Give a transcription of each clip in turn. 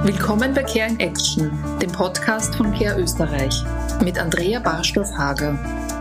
Willkommen bei Care in Action, dem Podcast von Care Österreich mit Andrea Barstoff-Hager.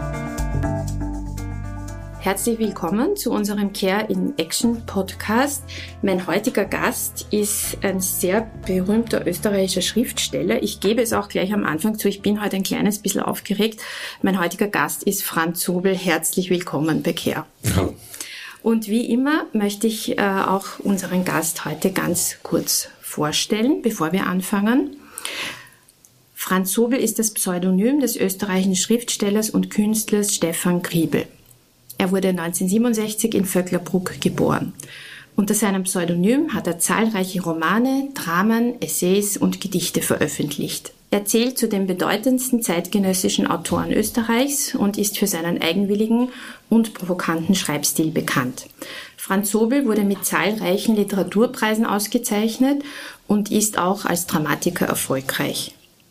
Herzlich willkommen zu unserem Care in Action Podcast. Mein heutiger Gast ist ein sehr berühmter österreichischer Schriftsteller. Ich gebe es auch gleich am Anfang zu, ich bin heute ein kleines bisschen aufgeregt. Mein heutiger Gast ist Franz Zobel. Herzlich willkommen bei Care. Ja. Und wie immer möchte ich auch unseren Gast heute ganz kurz vorstellen, bevor wir anfangen. Franz Zobel ist das Pseudonym des österreichischen Schriftstellers und Künstlers Stefan Griebel. Er wurde 1967 in Vöcklerbruck geboren. Unter seinem Pseudonym hat er zahlreiche Romane, Dramen, Essays und Gedichte veröffentlicht. Er zählt zu den bedeutendsten zeitgenössischen Autoren Österreichs und ist für seinen eigenwilligen und provokanten Schreibstil bekannt. Franz Zobel wurde mit zahlreichen Literaturpreisen ausgezeichnet und ist auch als Dramatiker erfolgreich.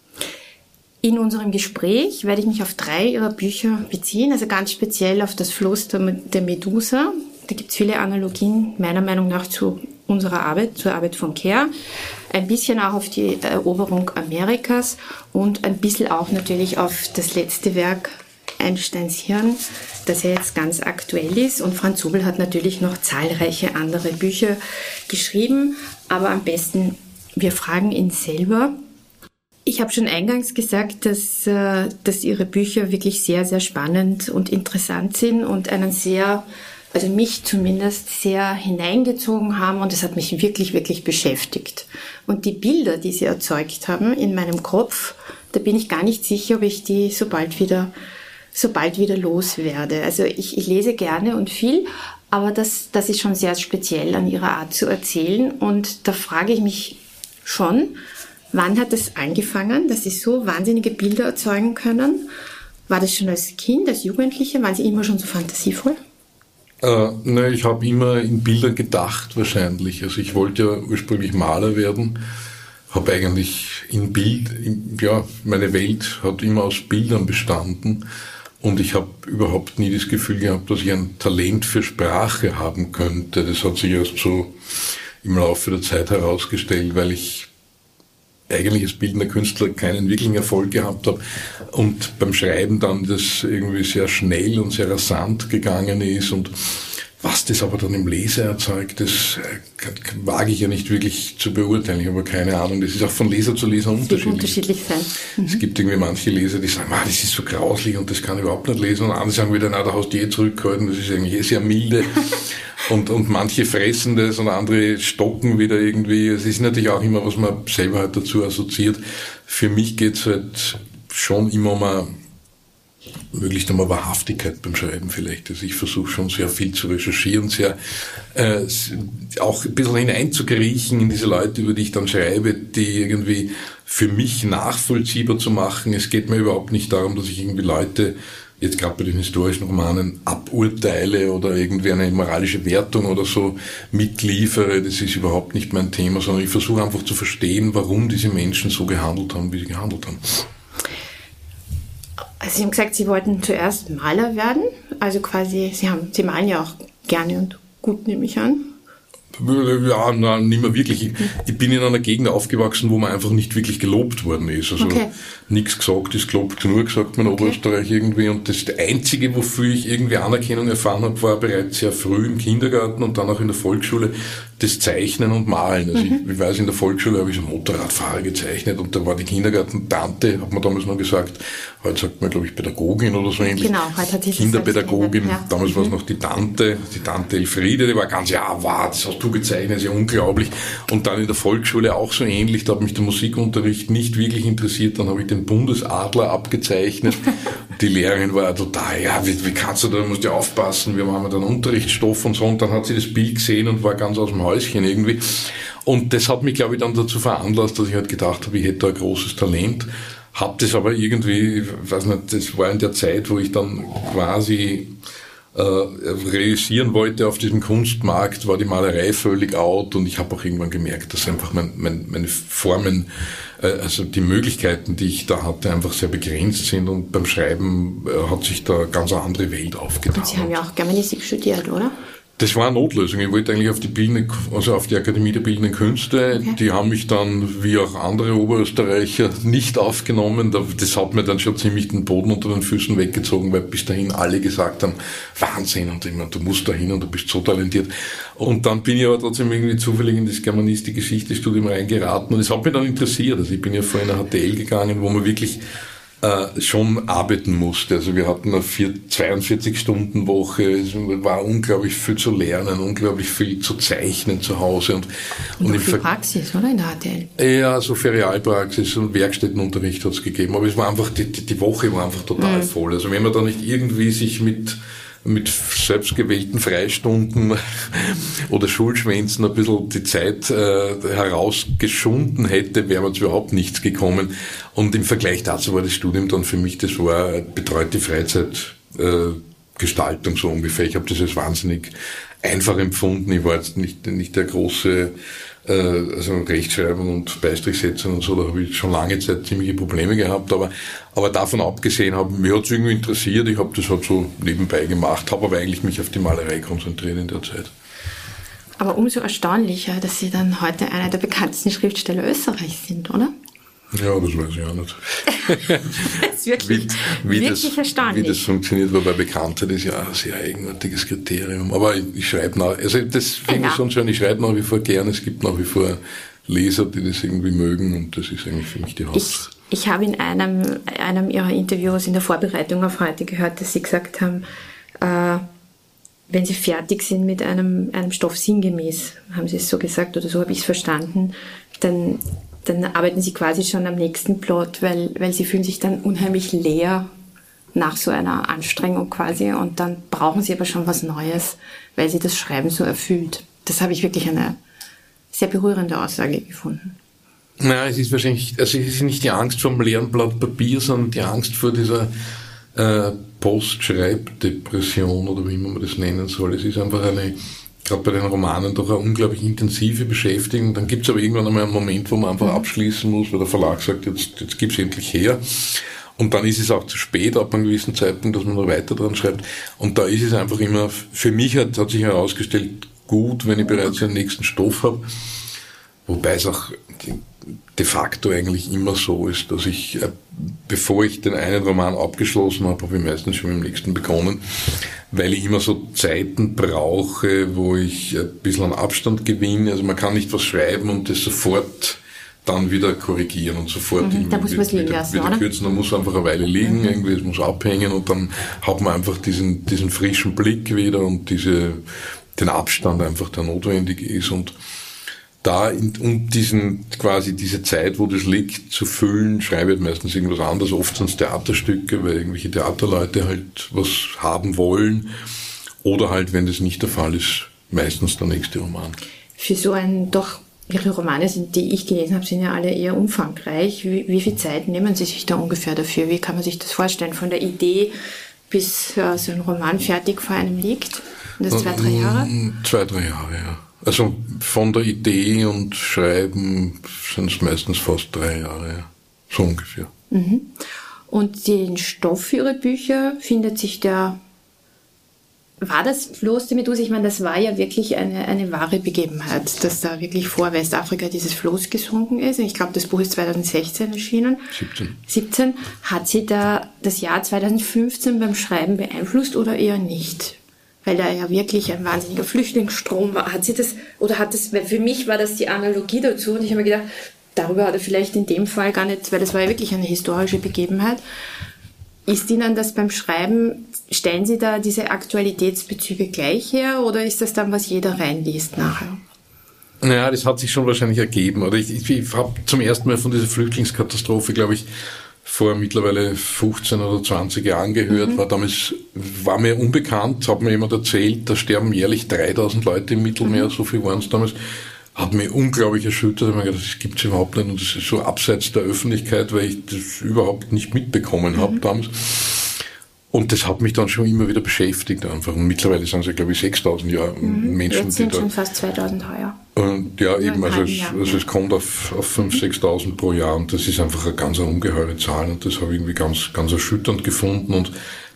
In unserem Gespräch werde ich mich auf 3 ihrer Bücher beziehen, also ganz speziell auf das Floß der Medusa. Da gibt es viele Analogien, meiner Meinung nach, zu unserer Arbeit, zur Arbeit von Care. Ein bisschen auch auf die Eroberung Amerikas und ein bisschen auch natürlich auf das letzte Werk Einsteins Hirn, das ja jetzt ganz aktuell ist. Und Franz Zobel hat natürlich noch zahlreiche andere Bücher geschrieben, aber am besten, wir fragen ihn selber. Ich habe schon eingangs gesagt, dass Ihre Bücher wirklich sehr, sehr spannend und interessant sind und einen sehr, also mich zumindest, sehr hineingezogen haben und es hat mich wirklich, wirklich beschäftigt. Und die Bilder, die Sie erzeugt haben in meinem Kopf, da bin ich gar nicht sicher, ob ich die so bald wieder loswerde. Also ich lese gerne und viel, aber das ist schon sehr speziell an Ihrer Art zu erzählen und da frage ich mich schon, wann hat es angefangen, dass Sie so wahnsinnige Bilder erzeugen können? War das schon als Kind, als Jugendliche? Waren Sie immer schon so fantasievoll? Ich habe immer in Bildern gedacht wahrscheinlich. Also ich wollte ja ursprünglich Maler werden, habe eigentlich meine Welt hat immer aus Bildern bestanden und ich habe überhaupt nie das Gefühl gehabt, dass ich ein Talent für Sprache haben könnte. Das hat sich erst so im Laufe der Zeit herausgestellt, weil ich eigentlich als bildender Künstler keinen wirklichen Erfolg gehabt habe und beim Schreiben dann das irgendwie sehr schnell und sehr rasant gegangen ist und was das aber dann im Leser erzeugt, das wage ich ja nicht wirklich zu beurteilen. Ich habe keine Ahnung, das ist auch von Leser zu Leser unterschiedlich sein. Es gibt irgendwie manche Leser, die sagen, das ist so grauslich und das kann ich überhaupt nicht lesen und andere sagen wieder, da hast du zurückgehalten, das ist eigentlich sehr milde. Und manche fressen das und andere stocken wieder irgendwie. Es ist natürlich auch immer, was man selber halt dazu assoziiert. Für mich geht es halt schon immer um möglichst um Wahrhaftigkeit beim Schreiben vielleicht. Also ich versuche schon sehr viel zu recherchieren, sehr auch ein bisschen hineinzukriechen in diese Leute, über die ich dann schreibe, die irgendwie für mich nachvollziehbar zu machen. Es geht mir überhaupt nicht darum, dass ich irgendwie Leute jetzt gerade bei den historischen Romanen aburteile oder irgendwie eine moralische Wertung oder so mitliefere, das ist überhaupt nicht mein Thema, sondern ich versuche einfach zu verstehen, warum diese Menschen so gehandelt haben, wie sie gehandelt haben. Also Sie haben gesagt, Sie wollten zuerst Maler werden, also quasi, Sie malen ja auch gerne und gut, nehme ich an. Ja, nicht mehr wirklich. Ich bin in einer Gegend aufgewachsen, wo man einfach nicht wirklich gelobt worden ist. Also nichts gesagt ist gelobt genug, sagt man in Oberösterreich irgendwie. Und das Einzige, wofür ich irgendwie Anerkennung erfahren habe, war bereits sehr früh im Kindergarten und dann auch in der Volksschule das Zeichnen und Malen. Also ich weiß, in der Volksschule habe ich so Motorradfahrer gezeichnet und da war die Kindergarten-Tante, hat man damals noch gesagt, heute sagt man, glaube ich, Pädagogin oder so ähnlich. Genau, heute hat sich Kinderpädagogin. Ja. Damals war es noch die Tante Elfriede, die war ganz, das hast du gezeichnet, ist ja unglaublich. Und dann in der Volksschule auch so ähnlich, da hat mich der Musikunterricht nicht wirklich interessiert, dann habe ich den Bundesadler abgezeichnet. Die Lehrerin war total, wie kannst du da musst du aufpassen, wir haben dann Unterrichtsstoff und so, und dann hat sie das Bild gesehen und war ganz aus dem Häuschen irgendwie. Und das hat mich, glaube ich, dann dazu veranlasst, dass ich halt gedacht habe, ich hätte da ein großes Talent. Hab das aber irgendwie, ich weiß nicht, das war in der Zeit, wo ich dann quasi realisieren wollte auf diesem Kunstmarkt, war die Malerei völlig out und ich habe auch irgendwann gemerkt, dass einfach meine Formen, also die Möglichkeiten, die ich da hatte, einfach sehr begrenzt sind und beim Schreiben hat sich da ganz eine andere Welt aufgetan. Und Sie haben ja auch Germanistik studiert, oder? Das war eine Notlösung. Ich wollte eigentlich auf die Akademie der Bildenden Künste. Okay. Die haben mich dann, wie auch andere Oberösterreicher, nicht aufgenommen. Das hat mir dann schon ziemlich den Boden unter den Füßen weggezogen, weil bis dahin alle gesagt haben, Wahnsinn, und immer, du musst dahin und du bist so talentiert. Und dann bin ich aber trotzdem irgendwie zufällig in das Germanistik-Geschichte-Studium reingeraten und es hat mich dann interessiert. Also ich bin ja vor einer HTL gegangen, wo man wirklich schon arbeiten musste. Also wir hatten eine 42-Stunden-Woche, es war unglaublich viel zu lernen, unglaublich viel zu zeichnen zu Hause. Und viel Praxis, oder, in der HTL? Ja, so Ferialpraxis und Werkstättenunterricht hat es gegeben, aber es war einfach, die Woche war einfach total voll. Also wenn man da nicht irgendwie sich mit selbstgewählten Freistunden oder Schulschwänzen ein bisschen die Zeit herausgeschunden hätte, wäre man zu überhaupt nichts gekommen. Und im Vergleich dazu war das Studium dann für mich, das war betreute Freizeitgestaltung so ungefähr. Ich habe das als wahnsinnig einfach empfunden. Ich war jetzt nicht der große also Rechtschreibung und Beistrichsetzung und so, da habe ich schon lange Zeit ziemliche Probleme gehabt, aber davon abgesehen, mir hat es irgendwie interessiert, ich habe das halt so nebenbei gemacht, habe aber eigentlich mich auf die Malerei konzentriert in der Zeit. Aber umso erstaunlicher, dass Sie dann heute einer der bekanntesten Schriftsteller Österreichs sind, oder? Ja, das weiß ich auch nicht. Das ist wirklich erstaunlich. Wie das funktioniert, weil bei Bekanntheit ist ja ein sehr eigenartiges Kriterium. Aber ich schreibe das finde ich schon schön, ich schreibe nach wie vor gern, es gibt nach wie vor Leser, die das irgendwie mögen und das ist eigentlich für mich die Haupt. Ich habe in einem Ihrer Interviews in der Vorbereitung auf heute gehört, dass Sie gesagt haben, wenn Sie fertig sind mit einem Stoff sinngemäß, haben Sie es so gesagt oder so habe ich es verstanden, dann arbeiten Sie quasi schon am nächsten Plot, weil Sie fühlen sich dann unheimlich leer nach so einer Anstrengung quasi und dann brauchen Sie aber schon was Neues, weil Sie das Schreiben so erfüllt. Das habe ich wirklich eine sehr berührende Aussage gefunden. Nein, es ist wahrscheinlich, also es ist nicht die Angst vor dem leeren Blatt Papier, sondern die Angst vor dieser Postschreibdepression oder wie man das nennen soll. Es ist einfach gerade bei den Romanen doch eine unglaublich intensive Beschäftigung. Dann gibt es aber irgendwann einmal einen Moment, wo man einfach abschließen muss, weil der Verlag sagt, jetzt gib's endlich her. Und dann ist es auch zu spät, ab einem gewissen Zeitpunkt, dass man noch weiter dran schreibt. Und da ist es einfach immer, für mich hat sich herausgestellt, gut, wenn ich bereits einen nächsten Stoff habe. Wobei es auch de facto eigentlich immer so ist, dass ich, bevor ich den einen Roman abgeschlossen habe, habe ich meistens schon mit dem nächsten begonnen, weil ich immer so Zeiten brauche, wo ich ein bisschen an Abstand gewinne. Also man kann nicht was schreiben und das sofort dann wieder korrigieren und sofort da muss man es liegen lassen, wieder kürzen. Da muss einfach eine Weile liegen, irgendwie, es muss abhängen und dann hat man einfach diesen frischen Blick wieder und den Abstand einfach, der notwendig ist. Und da, um diese Zeit, wo das liegt, zu füllen, schreibe ich meistens irgendwas anderes. Oft sind es Theaterstücke, weil irgendwelche Theaterleute halt was haben wollen. Oder halt, wenn das nicht der Fall ist, meistens der nächste Roman. Für so Ihre Romane, die ich gelesen habe, sind ja alle eher umfangreich. Wie viel Zeit nehmen Sie sich da ungefähr dafür? Wie kann man sich das vorstellen? Von der Idee bis so ein Roman fertig vor einem liegt? Und das 2-3 Jahre? 2-3 Jahre, ja. Also von der Idee und Schreiben sind es meistens fast 3 Jahre, ja. So ungefähr. Mhm. Und den Stoff für Ihre Bücher findet sich war das Floß der Medusa? Ich meine, das war ja wirklich eine wahre Begebenheit, dass da wirklich vor Westafrika dieses Floß gesunken ist. Ich glaube, das Buch ist 2016 erschienen. 17. Hat Sie da das Jahr 2015 beim Schreiben beeinflusst oder eher nicht? Weil da ja wirklich ein wahnsinniger Flüchtlingsstrom war. Weil für mich war das die Analogie dazu und ich habe mir gedacht, darüber hat er vielleicht in dem Fall gar nicht, weil das war ja wirklich eine historische Begebenheit. Ist Ihnen das beim Schreiben, stellen Sie da diese Aktualitätsbezüge gleich her oder ist das dann, was jeder reinliest nachher? Naja, das hat sich schon wahrscheinlich ergeben. Oder ich habe zum ersten Mal von dieser Flüchtlingskatastrophe, glaube ich, vor mittlerweile 15 oder 20 Jahren gehört, war mir unbekannt, hat mir jemand erzählt, da sterben jährlich 3000 Leute im Mittelmeer, so viel waren es damals. Hat mich unglaublich erschüttert. Ich habe mir gedacht, das gibt's überhaupt nicht und das ist so abseits der Öffentlichkeit, weil ich das überhaupt nicht mitbekommen habe damals. Und das hat mich dann schon immer wieder beschäftigt einfach. Und mittlerweile sind es ja, glaube ich, 6000 Menschen, jetzt sind schon fast 2000 heuer. Und ja, eben, also es kommt auf 5.000, 6.000 pro Jahr und das ist einfach eine ganz ungeheure Zahl und das habe ich irgendwie ganz, ganz erschütternd gefunden und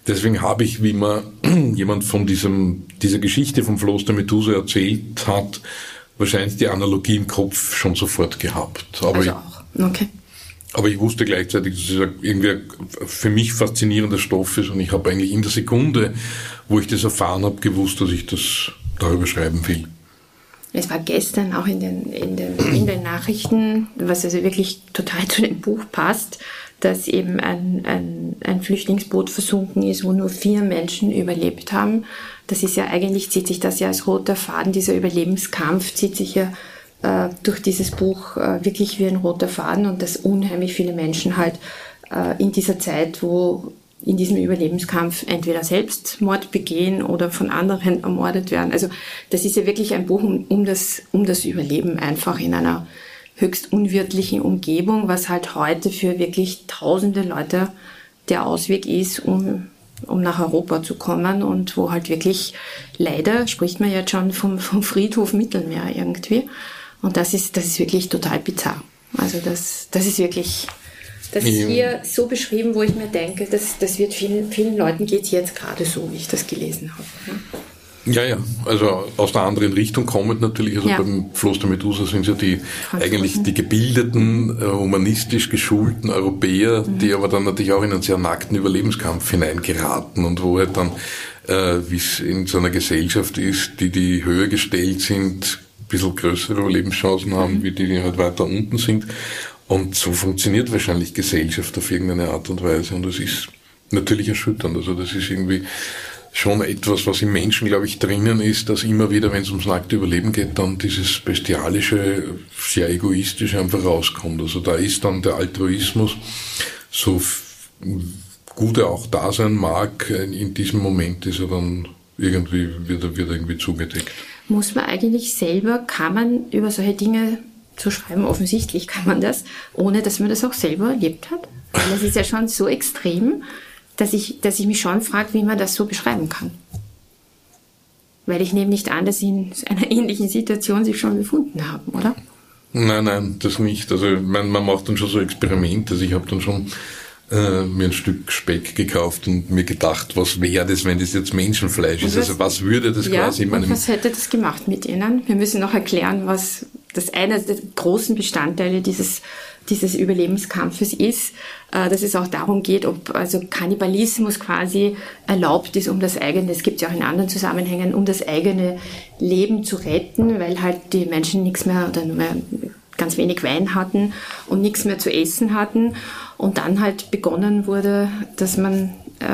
deswegen habe ich, wie mir jemand von dieser Geschichte vom Floß der Medusa erzählt hat, wahrscheinlich die Analogie im Kopf schon sofort gehabt. Aber also auch, okay. Aber ich wusste gleichzeitig, dass es irgendwie ein für mich faszinierender Stoff ist und ich habe eigentlich in der Sekunde, wo ich das erfahren habe, gewusst, dass ich das darüber schreiben will. Es war gestern auch in den Nachrichten, was also wirklich total zu dem Buch passt, dass eben ein Flüchtlingsboot versunken ist, wo nur 4 Menschen überlebt haben. Das ist ja eigentlich, zieht sich das ja als roter Faden, dieser Überlebenskampf zieht sich ja durch dieses Buch wirklich wie ein roter Faden und dass unheimlich viele Menschen halt in dieser Zeit, wo in diesem Überlebenskampf entweder Selbstmord begehen oder von anderen ermordet werden. Also das ist ja wirklich ein Buch um das Überleben einfach in einer höchst unwirtlichen Umgebung, was halt heute für wirklich tausende Leute der Ausweg ist, um nach Europa zu kommen und wo halt wirklich leider, spricht man jetzt schon vom Friedhof Mittelmeer irgendwie. Und das ist wirklich total bizarr. Also das ist wirklich, das ist hier so beschrieben, wo ich mir denke, das wird vielen Leuten geht jetzt gerade so, wie ich das gelesen habe. Ja, also aus der anderen Richtung kommend natürlich, also beim Floß der Medusa sind ja eigentlich die gebildeten, humanistisch geschulten Europäer, die aber dann natürlich auch in einen sehr nackten Überlebenskampf hineingeraten und wo halt dann, wie es in so einer Gesellschaft ist, die höher gestellt sind, ein bisschen größere Überlebenschancen haben, wie die halt weiter unten sind. Und so funktioniert wahrscheinlich Gesellschaft auf irgendeine Art und Weise und das ist natürlich erschütternd. Also das ist irgendwie schon etwas, was im Menschen, glaube ich, drinnen ist, dass immer wieder, wenn es ums nackte Überleben geht, dann dieses bestialische, sehr egoistische einfach rauskommt. Also da ist dann der Altruismus, so gut er auch da sein mag, in diesem Moment ist er dann irgendwie, wird er irgendwie zugedeckt. Muss man eigentlich selber, kann man über solche Dinge zu schreiben, offensichtlich kann man das, ohne dass man das auch selber erlebt hat? Weil das ist ja schon so extrem, dass ich mich schon frage, wie man das so beschreiben kann. Weil ich nehme nicht an, dass Sie in einer ähnlichen Situation sich schon befunden haben, oder? Nein, das nicht. Also man macht dann schon so Experimente. Also ich habe dann schon mir ein Stück Speck gekauft und mir gedacht, was wäre das, wenn das jetzt Menschenfleisch ist? Also was würde das quasi in meinem... Was hätte das gemacht mit Ihnen? Wir müssen noch erklären, was das einer der großen Bestandteile dieses Überlebenskampfes ist, dass es auch darum geht, ob also Kannibalismus quasi erlaubt ist, um das eigene, es gibt ja auch in anderen Zusammenhängen, um das eigene Leben zu retten, weil halt die Menschen nichts mehr oder nur mehr ganz wenig Wein hatten und nichts mehr zu essen hatten. Und dann halt begonnen wurde, dass man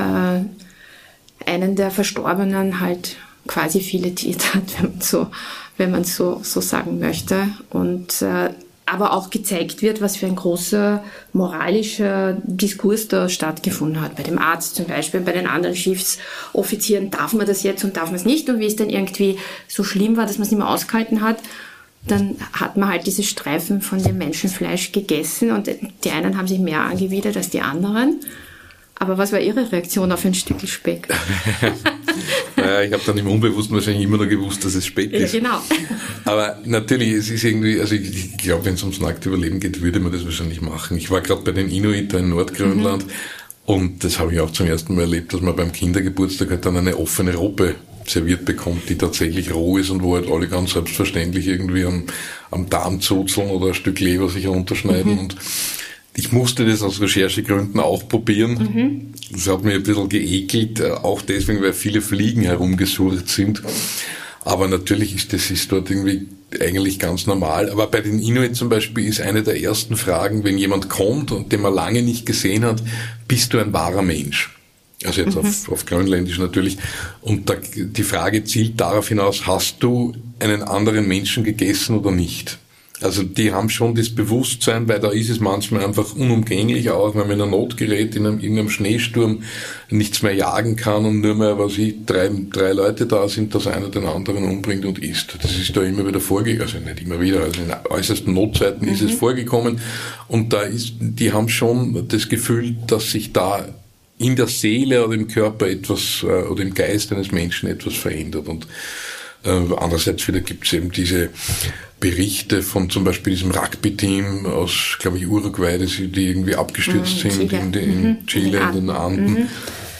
einen der Verstorbenen halt quasi filetiert hat, wenn man so sagen möchte. Und aber auch gezeigt wird, was für ein großer moralischer Diskurs da stattgefunden hat. Bei dem Arzt zum Beispiel, bei den anderen Schiffsoffizieren, darf man das jetzt und darf man es nicht? Und wie es dann irgendwie so schlimm war, dass man es nicht mehr ausgehalten hat, dann hat man halt diese Streifen von dem Menschenfleisch gegessen und die einen haben sich mehr angewidert als die anderen. Aber was war Ihre Reaktion auf ein Stück Speck? Naja, ich habe dann im Unbewussten wahrscheinlich immer noch gewusst, dass es Speck ist. Ja, genau. Aber natürlich, es ist irgendwie, also ich glaube, wenn es ums nackte Überleben geht, würde man das wahrscheinlich machen. Ich war gerade bei den Inuit in Nordgrönland und das habe ich auch zum ersten Mal erlebt, dass man beim Kindergeburtstag halt dann eine offene Robbe serviert bekommt, die tatsächlich roh ist und wo halt alle ganz selbstverständlich irgendwie am Darm zuzeln oder ein Stück Leber sich runterschneiden und ich musste das aus Recherchegründen auch probieren. Das hat mir ein bisschen geekelt, auch deswegen, weil viele Fliegen herumgesurrt sind. Aber natürlich ist das dort irgendwie eigentlich ganz normal. Aber bei den Inuit zum Beispiel ist eine der ersten Fragen, wenn jemand kommt und den man lange nicht gesehen hat, bist du ein wahrer Mensch? Also jetzt auf Grönländisch natürlich. Und die Frage zielt darauf hinaus, hast du einen anderen Menschen gegessen oder nicht? Also die haben schon das Bewusstsein, weil da ist es manchmal einfach unumgänglich, auch wenn man in einer Not gerät, in irgendeinem Schneesturm nichts mehr jagen kann und nur mehr, drei Leute da sind, dass einer den anderen umbringt und isst. Das ist da immer wieder vorgekommen, also nicht immer wieder, also in äußersten Notzeiten ist es vorgekommen und die haben schon das Gefühl, dass sich da in der Seele oder im Körper etwas oder im Geist eines Menschen etwas verändert und andererseits wieder gibt es eben diese Berichte von zum Beispiel diesem Rugby-Team aus, glaube ich, Uruguay, die irgendwie abgestürzt sind in Chile, in den Anden.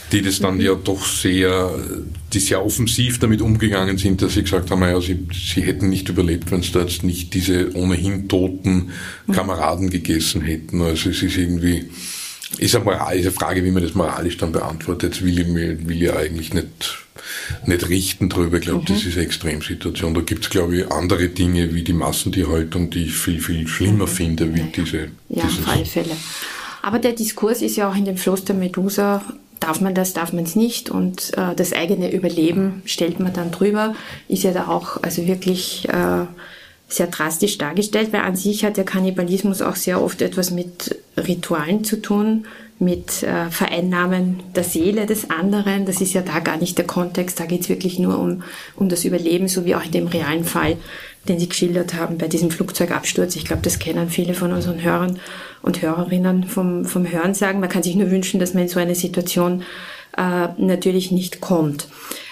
die das dann ja doch die sehr offensiv damit umgegangen sind, dass sie gesagt haben, ja, sie hätten nicht überlebt, wenn es da jetzt nicht diese ohnehin toten Kameraden gegessen hätten. Also es ist irgendwie, ist eine Frage, wie man das moralisch dann beantwortet. Jetzt will ich eigentlich nicht richten drüber. Ich glaube, das ist eine Extremsituation. Da gibt es, glaube ich, andere Dinge wie die Massentierhaltung, die ich viel, viel schlimmer finde, wie diese. Ja, auf alle Fälle. Aber der Diskurs ist ja auch in dem Floß der Medusa, darf man das, darf man es nicht, und das eigene Überleben stellt man dann drüber, ist ja da auch also wirklich sehr drastisch dargestellt, weil an sich hat der Kannibalismus auch sehr oft etwas mit Ritualen zu tun, mit Vereinnahmen der Seele des anderen. Das ist ja da gar nicht der Kontext, da geht es wirklich nur um das Überleben, so wie auch in dem realen Fall, den Sie geschildert haben, bei diesem Flugzeugabsturz. Ich glaube, das kennen viele von unseren Hörern und Hörerinnen vom Hörensagen. Man kann sich nur wünschen, dass man in so eine Situation natürlich nicht kommt.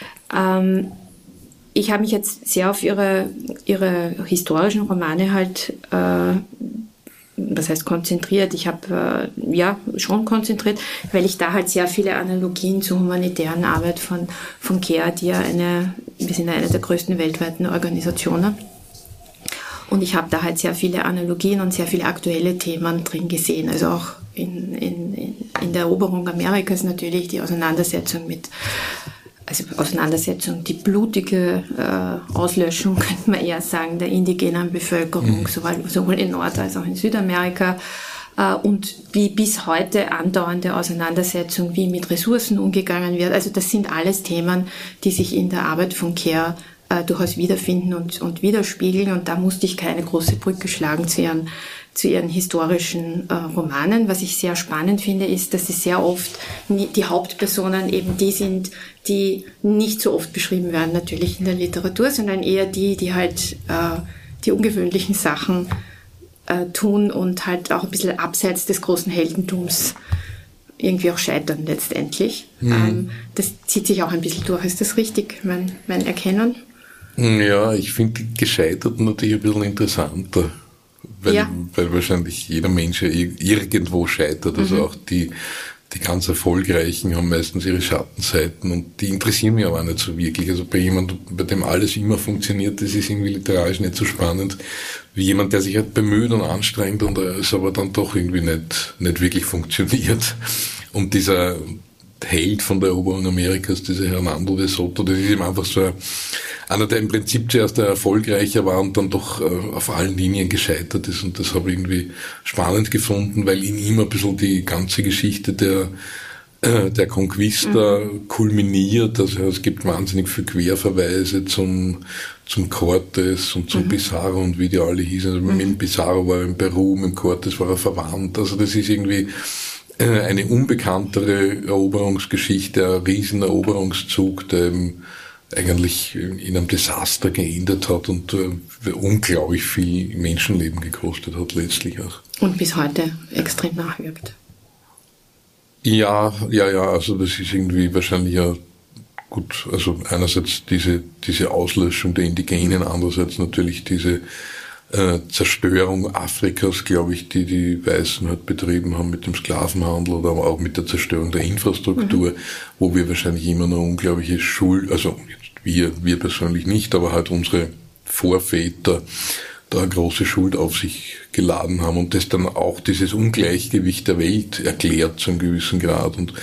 Ich habe mich jetzt sehr auf Ihre historischen Romane halt, was heißt konzentriert? Ich habe schon konzentriert, weil ich da halt sehr viele Analogien zur humanitären Arbeit von CARE, die ja wir sind eine der größten weltweiten Organisationen. Und ich habe da halt sehr viele Analogien und sehr viele aktuelle Themen drin gesehen. Also auch in der Eroberung Amerikas natürlich die Auseinandersetzung die blutige Auslöschung, könnte man eher sagen, der indigenen Bevölkerung, sowohl in Nord- als auch in Südamerika. Und wie bis heute andauernde Auseinandersetzung, wie mit Ressourcen umgegangen wird. Also das sind alles Themen, die sich in der Arbeit von CARE durchaus wiederfinden und widerspiegeln. Und da musste ich keine große Brücke schlagen zu ihren historischen Romanen. Was ich sehr spannend finde, ist, dass sie sehr oft die Hauptpersonen eben die sind, die nicht so oft beschrieben werden natürlich in der Literatur, sondern eher die halt die ungewöhnlichen Sachen tun und halt auch ein bisschen abseits des großen Heldentums irgendwie auch scheitern letztendlich. Das zieht sich auch ein bisschen durch. Ist das richtig, mein Erkennen? Ja, ich finde die Gescheiterten natürlich ein bisschen interessanter, weil wahrscheinlich jeder Mensch ja irgendwo scheitert. Also auch die ganz Erfolgreichen haben meistens ihre Schattenseiten und die interessieren mich aber auch nicht so wirklich. Also bei jemandem, bei dem alles immer funktioniert, das ist irgendwie literarisch nicht so spannend wie jemand, der sich halt bemüht und anstrengt und es aber dann doch irgendwie nicht wirklich funktioniert. Und dieser Held von der Eroberung Amerikas, dieser Hernando de Soto, das ist ihm einfach so einer, der im Prinzip zuerst der Erfolgreicher war und dann doch auf allen Linien gescheitert ist. Und das habe ich irgendwie spannend gefunden, weil in ihm ein bisschen die ganze Geschichte der Conquista kulminiert. Also es gibt wahnsinnig viele Querverweise zum Cortes und zum Pizarro und wie die alle hießen. Also mit dem Pizarro war er in Peru, mit dem Cortes war er verwandt. Also das ist irgendwie eine unbekanntere Eroberungsgeschichte, ein riesen Eroberungszug, der eigentlich in einem Desaster geendet hat und unglaublich viel Menschenleben gekostet hat letztlich auch. Und bis heute extrem nachwirkt. Ja, also das ist irgendwie wahrscheinlich ja gut, also einerseits diese Auslöschung der Indigenen, andererseits natürlich diese Zerstörung Afrikas, glaube ich, die Weißen halt betrieben haben mit dem Sklavenhandel oder auch mit der Zerstörung der Infrastruktur, wo wir wahrscheinlich immer noch unglaubliche Schuld, also wir persönlich nicht, aber halt unsere Vorväter da eine große Schuld auf sich geladen haben und das dann auch dieses Ungleichgewicht der Welt erklärt zu einem gewissen Grad und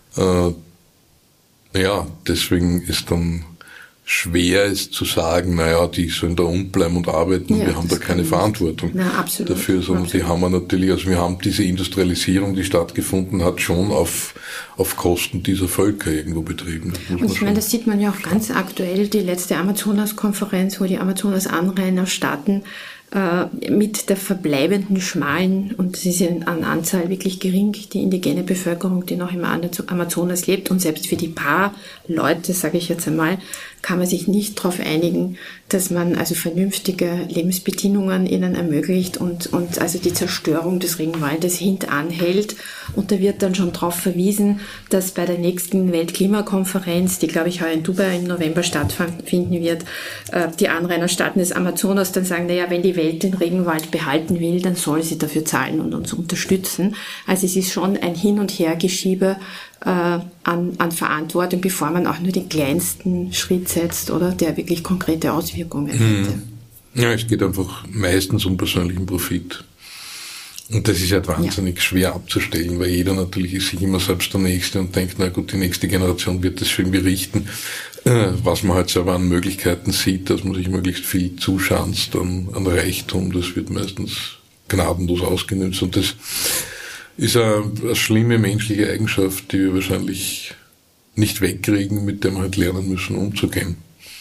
deswegen ist dann schwer ist zu sagen, die sollen da unten bleiben und arbeiten, wir haben da keine Verantwortung dafür, sondern die haben wir natürlich, also wir haben diese Industrialisierung, die stattgefunden hat, schon auf Kosten dieser Völker irgendwo betrieben. Und ich meine, das sieht man ja auch ganz aktuell, die letzte Amazonas-Konferenz, wo die Amazonas-Anrainerstaaten mit der verbleibenden schmalen, und es ist ja an Anzahl wirklich gering, die indigene Bevölkerung, die noch im Amazonas lebt, und selbst für die paar Leute, sage ich jetzt einmal, kann man sich nicht darauf einigen, dass man also vernünftige Lebensbedingungen ihnen ermöglicht und also die Zerstörung des Regenwaldes hintanhält. Und da wird dann schon darauf verwiesen, dass bei der nächsten Weltklimakonferenz, die glaube ich heuer in Dubai im November stattfinden wird, die Anrainerstaaten des Amazonas dann sagen, wenn die Welt den Regenwald behalten will, dann soll sie dafür zahlen und uns unterstützen. Also es ist schon ein Hin- und Hergeschiebe an Verantwortung, bevor man auch nur den kleinsten Schritt setzt, oder der wirklich konkrete Auswirkungen hätte. Ja, es geht einfach meistens um persönlichen Profit. Und das ist halt wahnsinnig schwer abzustellen, weil jeder natürlich ist sich immer selbst der Nächste und denkt, na gut, die nächste Generation wird das schon berichten, was man halt selber an Möglichkeiten sieht, dass man sich möglichst viel zuschanzt an Reichtum, das wird meistens gnadenlos ausgenutzt und das ist eine schlimme menschliche Eigenschaft, die wir wahrscheinlich nicht wegkriegen, mit der wir halt lernen müssen, umzugehen.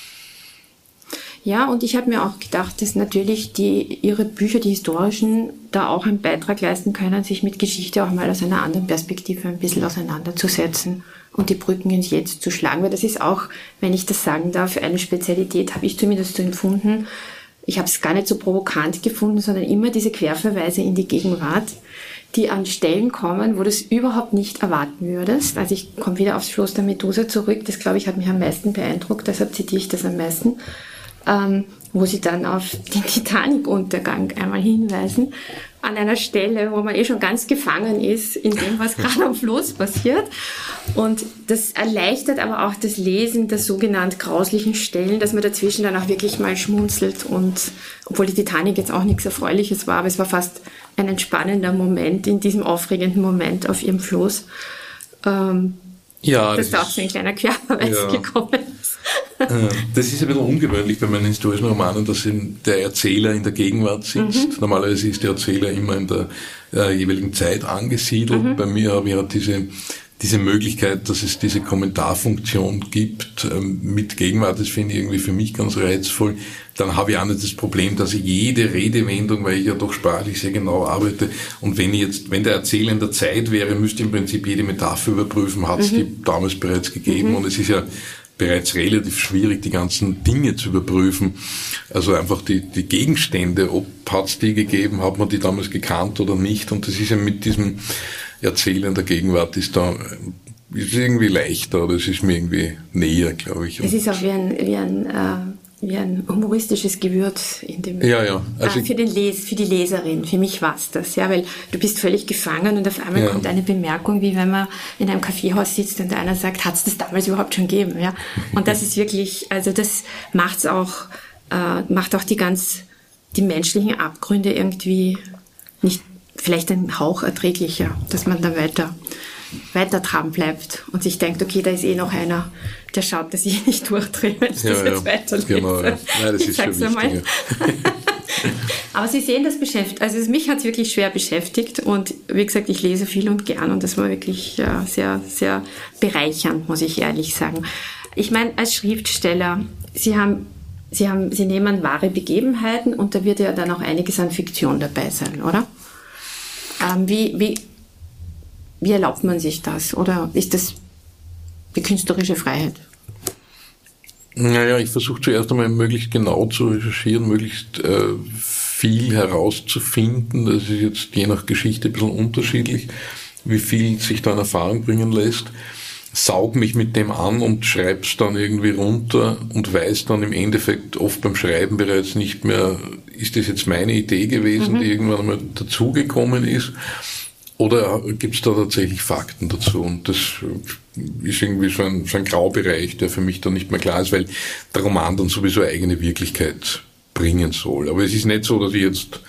Ja, und ich habe mir auch gedacht, dass natürlich ihre Bücher, die historischen, da auch einen Beitrag leisten können, sich mit Geschichte auch mal aus einer anderen Perspektive ein bisschen auseinanderzusetzen und die Brücken ins Jetzt zu schlagen. Weil das ist auch, wenn ich das sagen darf, eine Spezialität, habe ich zumindest so empfunden. Ich habe es gar nicht so provokant gefunden, sondern immer diese Querverweise in die Gegenwart, die an Stellen kommen, wo du es überhaupt nicht erwarten würdest. Also ich komme wieder aufs Floß der Medusa zurück. Das, glaube ich, hat mich am meisten beeindruckt, deshalb zitiere ich das am meisten. Wo sie dann auf den Titanic-Untergang einmal hinweisen, an einer Stelle, wo man schon ganz gefangen ist in dem, was gerade am Floß passiert. Und das erleichtert aber auch das Lesen der sogenannten grauslichen Stellen, dass man dazwischen dann auch wirklich mal schmunzelt. Und obwohl die Titanic jetzt auch nichts Erfreuliches war, aber es war fast ein entspannender Moment in diesem aufregenden Moment auf ihrem Floß. Ja, dass da auch so ein kleiner Querverweis gekommen ist. Das ist ein bisschen ungewöhnlich bei meinen historischen Romanen, dass der Erzähler in der Gegenwart sitzt. Normalerweise ist der Erzähler immer in der jeweiligen Zeit angesiedelt. Bei mir habe ich ja diese Möglichkeit, dass es diese Kommentarfunktion gibt mit Gegenwart. Das finde ich irgendwie für mich ganz reizvoll. Dann habe ich auch nicht das Problem, dass ich jede Redewendung, weil ich ja doch sprachlich sehr genau arbeite, und wenn der Erzähler in der Zeit wäre, müsste ich im Prinzip jede Metapher überprüfen, hat es die damals bereits gegeben, und es ist ja bereits relativ schwierig, die ganzen Dinge zu überprüfen. Also einfach die Gegenstände, hat es die gegeben, hat man die damals gekannt oder nicht, und das ist ja mit diesem Erzählen der Gegenwart ist irgendwie leichter, oder es ist mir irgendwie näher, glaube ich. Es ist auch wie ein humoristisches Gewürz in dem. Ja. Also für die Leserin, für mich war es das, ja, weil du bist völlig gefangen und auf einmal kommt eine Bemerkung, wie wenn man in einem Kaffeehaus sitzt und einer sagt, hat es das damals überhaupt schon gegeben, ja? Und das ist wirklich, also das macht auch die menschlichen Abgründe irgendwie nicht, vielleicht ein Hauch erträglicher, dass man dann weiter dran bleibt und sich denkt, okay, da ist noch einer, der schaut, dass ich nicht durchdrehe, wenn ich das jetzt weiterlese. Genau, ja. Nein, das ist schon wichtig. Aber Sie sehen, das beschäftigt, also mich hat es wirklich schwer beschäftigt, und wie gesagt, ich lese viel und gern, und das war wirklich sehr, sehr bereichernd, muss ich ehrlich sagen. Ich meine, als Schriftsteller, Sie nehmen wahre Begebenheiten, und da wird ja dann auch einiges an Fiktion dabei sein, oder? Wie erlaubt man sich das? Oder ist das die künstlerische Freiheit? Naja, ich versuche zuerst einmal möglichst genau zu recherchieren, möglichst viel herauszufinden. Das ist jetzt je nach Geschichte ein bisschen unterschiedlich, wie viel sich da in Erfahrung bringen lässt. Saug mich mit dem an und schreib's dann irgendwie runter und weiß dann im Endeffekt oft beim Schreiben bereits nicht mehr, ist das jetzt meine Idee gewesen, die irgendwann einmal dazugekommen ist, oder gibt's da tatsächlich Fakten dazu? Und das ist irgendwie so ein Graubereich, der für mich dann nicht mehr klar ist, weil der Roman dann sowieso eine eigene Wirklichkeit bringen soll. Aber es ist nicht so, dass ich jetzt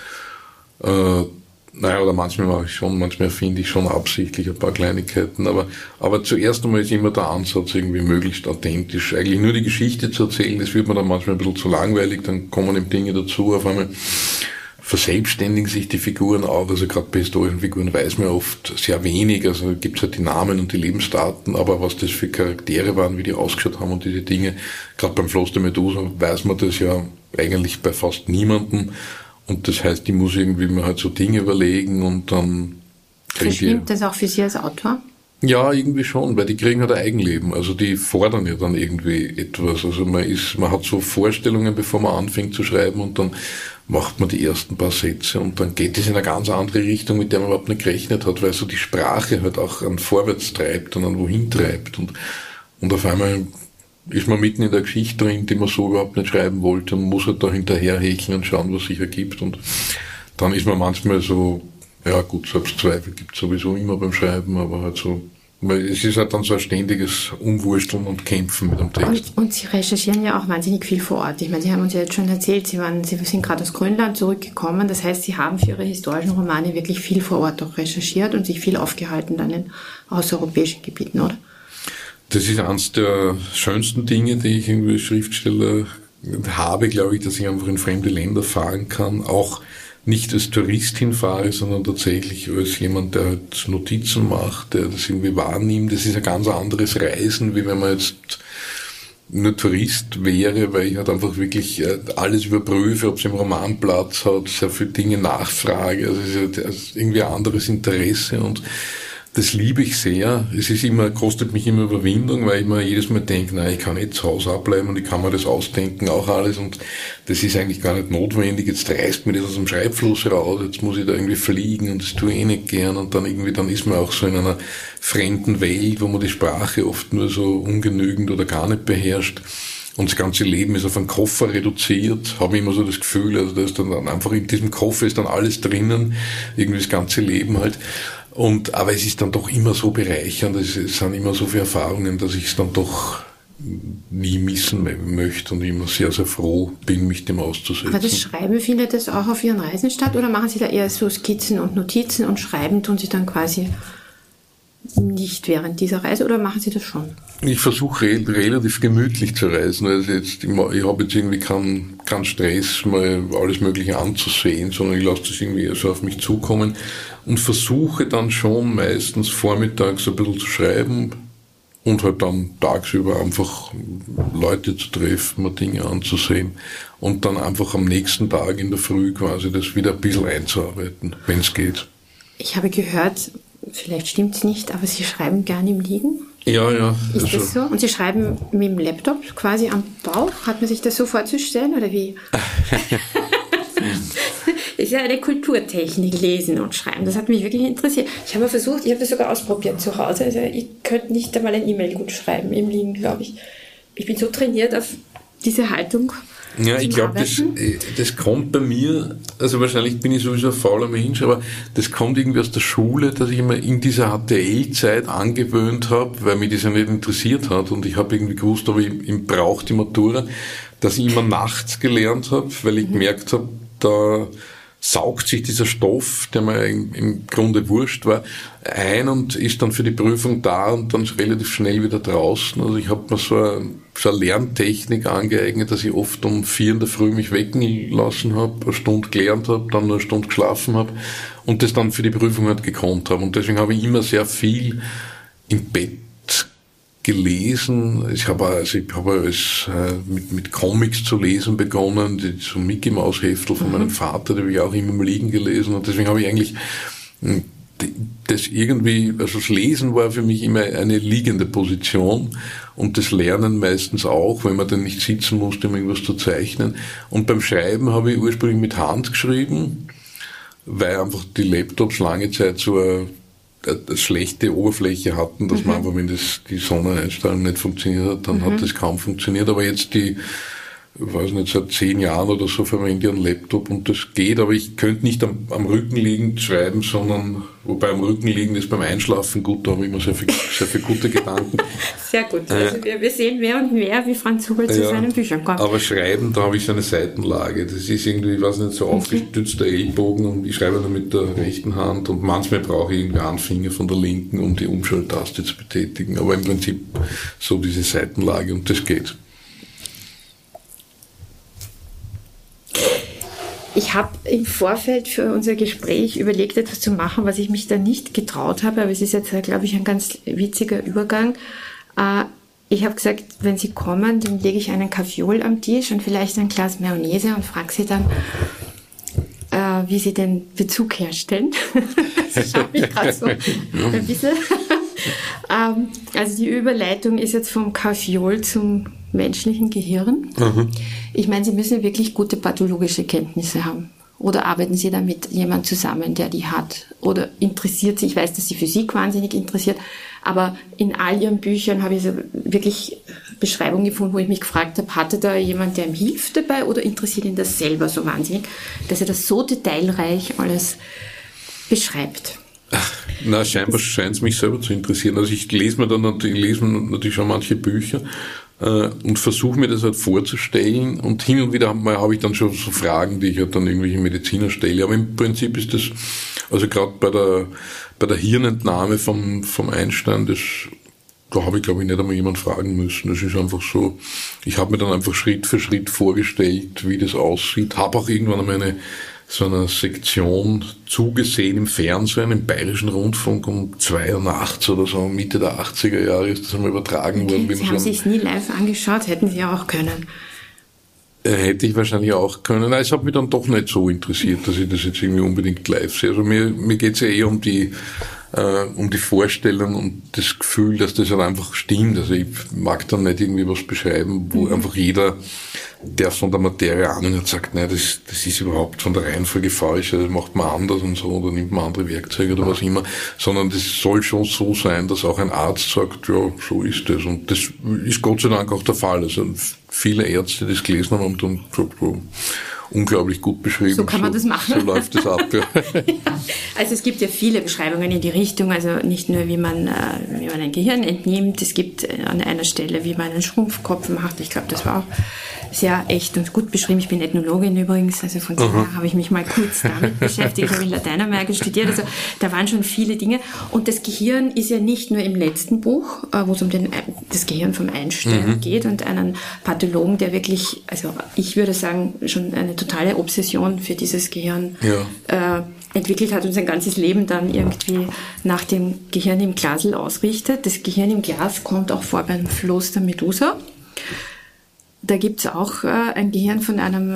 oder manchmal mache ich schon, manchmal finde ich schon absichtlich ein paar Kleinigkeiten, aber zuerst einmal ist immer der Ansatz irgendwie möglichst authentisch, eigentlich nur die Geschichte zu erzählen. Das wird mir dann manchmal ein bisschen zu langweilig, dann kommen eben Dinge dazu, auf einmal verselbstständigen sich die Figuren auch, also gerade bei historischen Figuren weiß man oft sehr wenig, also gibt es halt die Namen und die Lebensdaten, aber was das für Charaktere waren, wie die ausgeschaut haben und diese Dinge, gerade beim Floß der Medusa weiß man das ja eigentlich bei fast niemandem. Und das heißt, ich muss irgendwie mir halt so Dinge überlegen und dann Verschwimmt das auch für Sie als Autor? Ja, irgendwie schon, weil die kriegen halt ein Eigenleben. Also die fordern ja dann irgendwie etwas. Also man hat so Vorstellungen, bevor man anfängt zu schreiben, und dann macht man die ersten paar Sätze und dann geht es in eine ganz andere Richtung, mit der man überhaupt nicht gerechnet hat, weil so die Sprache halt auch an vorwärts treibt und an wohin treibt und auf einmal ist man mitten in der Geschichte drin, die man so überhaupt nicht schreiben wollte und muss halt da hinterher häkeln und schauen, was sich ergibt. Und dann ist man manchmal so, ja gut, Selbstzweifel gibt es sowieso immer beim Schreiben, aber halt so, weil es ist halt dann so ein ständiges Umwursteln und Kämpfen mit dem Text. Und Sie recherchieren ja auch wahnsinnig viel vor Ort. Ich meine, Sie haben uns ja jetzt schon erzählt, Sie sind gerade aus Grönland zurückgekommen. Das heißt, Sie haben für Ihre historischen Romane wirklich viel vor Ort auch recherchiert und sich viel aufgehalten dann in außereuropäischen Gebieten, oder? Das ist eines der schönsten Dinge, die ich irgendwie als Schriftsteller habe, glaube ich, dass ich einfach in fremde Länder fahren kann. Auch nicht als Tourist hinfahre, sondern tatsächlich als jemand, der halt Notizen macht, der das irgendwie wahrnimmt. Das ist ein ganz anderes Reisen, wie wenn man jetzt nur Tourist wäre, weil ich halt einfach wirklich alles überprüfe, ob es im Roman Platz hat, sehr viele Dinge nachfrage. Also es ist irgendwie ein anderes Interesse und das liebe ich sehr. Es ist kostet mich immer Überwindung, weil ich mir jedes Mal denke, nein, ich kann nicht zu Hause abbleiben und ich kann mir das ausdenken, auch alles. Und das ist eigentlich gar nicht notwendig. Jetzt reißt mir das aus dem Schreibfluss raus, jetzt muss ich da irgendwie fliegen und das tue ich eh nicht gern. Und dann ist man auch so in einer fremden Welt, wo man die Sprache oft nur so ungenügend oder gar nicht beherrscht. Und das ganze Leben ist auf einen Koffer reduziert, habe ich immer so das Gefühl, also da ist dann einfach in diesem Koffer ist dann alles drinnen, irgendwie das ganze Leben halt. Aber es ist dann doch immer so bereichernd, es sind immer so viele Erfahrungen, dass ich es dann doch nie missen möchte und immer sehr, sehr froh bin, mich dem auszusetzen. Aber das Schreiben findet das auch auf Ihren Reisen statt oder machen Sie da eher so Skizzen und Notizen und Schreiben tun Sie dann quasi nicht während dieser Reise oder machen Sie das schon? Ich versuche relativ gemütlich zu reisen. Also ich habe jetzt irgendwie keinen Stress, mal alles Mögliche anzusehen, sondern ich lasse das irgendwie so auf mich zukommen und versuche dann schon meistens vormittags ein bisschen zu schreiben und halt dann tagsüber einfach Leute zu treffen, mal Dinge anzusehen und dann einfach am nächsten Tag in der Früh quasi das wieder ein bisschen einzuarbeiten, wenn es geht. Ich habe gehört, vielleicht stimmt es nicht, aber Sie schreiben gerne im Liegen? Ja. Ist das so? Und Sie schreiben mit dem Laptop quasi am Bauch? Hat man sich das so vorzustellen oder wie? Das ist ja eine Kulturtechnik, Lesen und Schreiben. Das hat mich wirklich interessiert. Ich habe das sogar ausprobiert zu Hause. Also ich könnte nicht einmal ein E-Mail gut schreiben im Liegen, glaube ich. Ich bin so trainiert auf diese Haltung. Ja, ich glaube, das kommt bei mir, also wahrscheinlich bin ich sowieso ein fauler Mensch, aber das kommt irgendwie aus der Schule, dass ich mir in dieser HTL-Zeit angewöhnt habe, weil mich das ja nicht interessiert hat und ich habe irgendwie gewusst, aber ich brauche die Matura, dass ich immer nachts gelernt habe, weil ich gemerkt habe, da saugt sich dieser Stoff, der mir im Grunde wurscht war, ein und ist dann für die Prüfung da und dann relativ schnell wieder draußen. Also ich habe mir so eine Lerntechnik angeeignet, dass ich oft um 4 in der Früh mich wecken lassen habe, eine Stunde gelernt habe, dann nur eine Stunde geschlafen habe und das dann für die Prüfung halt gekonnt habe. Und deswegen habe ich immer sehr viel im Bett gelesen. Ich habe mit Comics zu lesen begonnen, so Mickey Maus Heftel von meinem Vater, die habe ich auch immer im Liegen gelesen und deswegen habe ich eigentlich das irgendwie, also das Lesen war für mich immer eine liegende Position und das Lernen meistens auch, wenn man dann nicht sitzen musste, um irgendwas zu zeichnen. Und beim Schreiben habe ich ursprünglich mit Hand geschrieben, weil einfach die Laptops lange Zeit so eine schlechte Oberfläche hatten, dass man einfach, wenn die Sonneneinstrahlung nicht funktioniert hat, dann hat das kaum funktioniert. Aber jetzt seit 10 Jahren oder so verwende ich einen Laptop und das geht, aber ich könnte nicht am Rücken liegend schreiben, sondern, wobei am Rücken liegen ist beim Einschlafen gut, da habe ich immer sehr viel gute Gedanken. Sehr gut. Also wir sehen mehr und mehr, wie Franz Hubel zu seinen Büchern kommt. Aber schreiben, da habe ich so eine Seitenlage. Das ist irgendwie, ich weiß nicht, so aufgestützter Ellbogen und ich schreibe nur mit der rechten Hand und manchmal brauche ich irgendwie einen Finger von der linken, um die Umschalttaste zu betätigen. Aber im Prinzip so diese Seitenlage und das geht. Ich habe im Vorfeld für unser Gespräch überlegt, etwas zu machen, was ich mich da nicht getraut habe, aber es ist jetzt, glaube ich, ein ganz witziger Übergang. Ich habe gesagt, wenn Sie kommen, dann lege ich einen Kaffeeol am Tisch und vielleicht ein Glas Mayonnaise und frage Sie dann, wie Sie den Bezug herstellen. Das schaut mich gerade so ein bisschen. Also die Überleitung ist jetzt vom Kaffeeol zum menschlichen Gehirn. Ich meine, Sie müssen wirklich gute pathologische Kenntnisse haben. Oder arbeiten Sie da mit jemandem zusammen, der die hat? Oder interessiert Sie, ich weiß, dass Sie Physik wahnsinnig interessiert, aber in all Ihren Büchern habe ich so wirklich Beschreibung gefunden, wo ich mich gefragt habe, hatte da jemand, der ihm hilft dabei oder interessiert ihn das selber so wahnsinnig, dass er das so detailreich alles beschreibt? Na, scheinbar scheint es mich selber zu interessieren. Also ich lese mir natürlich schon manche Bücher und versuche mir das halt vorzustellen, und hin und wieder habe ich dann schon so Fragen, die ich halt dann irgendwelche Mediziner stelle. Aber im Prinzip ist das, also gerade bei der Hirnentnahme vom Einstein, da habe ich, glaube ich, nicht einmal jemand fragen müssen. Das ist einfach so, ich habe mir dann einfach Schritt für Schritt vorgestellt, wie das aussieht. Habe auch irgendwann einmal so einer Sektion zugesehen im Fernsehen, im Bayerischen Rundfunk um 2 Uhr nachts oder so, Mitte der 80er Jahre ist das einmal übertragen worden. Sie haben sich nie live angeschaut, hätten Sie auch können. Hätte ich wahrscheinlich auch können. Nein, es hat mich dann doch nicht so interessiert, dass ich das jetzt irgendwie unbedingt live sehe. Also mir geht es ja eher um die Vorstellung und das Gefühl, dass das halt einfach stimmt. Also ich mag dann nicht irgendwie was beschreiben, wo einfach jeder, der von der Materie Ahnung hat, sagt, nein, das ist überhaupt von der Reihenfolge falsch, das macht man anders und so, oder nimmt man andere Werkzeuge oder was immer, sondern das soll schon so sein, dass auch ein Arzt sagt, ja, so ist das. Und das ist Gott sei Dank auch der Fall. Also viele Ärzte, die das gelesen haben, dann so unglaublich gut beschrieben. So kann man das machen. So läuft das ab. Ja. Ja. Also es gibt ja viele Beschreibungen in die Richtung, also nicht nur, wie man ein Gehirn entnimmt, es gibt an einer Stelle, wie man einen Schrumpfkopf macht. Ich glaube, das war auch sehr echt und gut beschrieben. Ich bin Ethnologin übrigens, also von daher habe ich mich mal kurz damit beschäftigt. Ich habe in Lateinamerika studiert, also da waren schon viele Dinge. Und das Gehirn ist ja nicht nur im letzten Buch, wo es um das Gehirn vom Einstein geht und einen Pathologen, der wirklich, also ich würde sagen, schon eine totale Obsession für dieses Gehirn entwickelt hat und sein ganzes Leben dann irgendwie nach dem Gehirn im Glasl ausrichtet. Das Gehirn im Glas kommt auch vor beim Floß der Medusa. Da gibt's auch ein Gehirn von einem,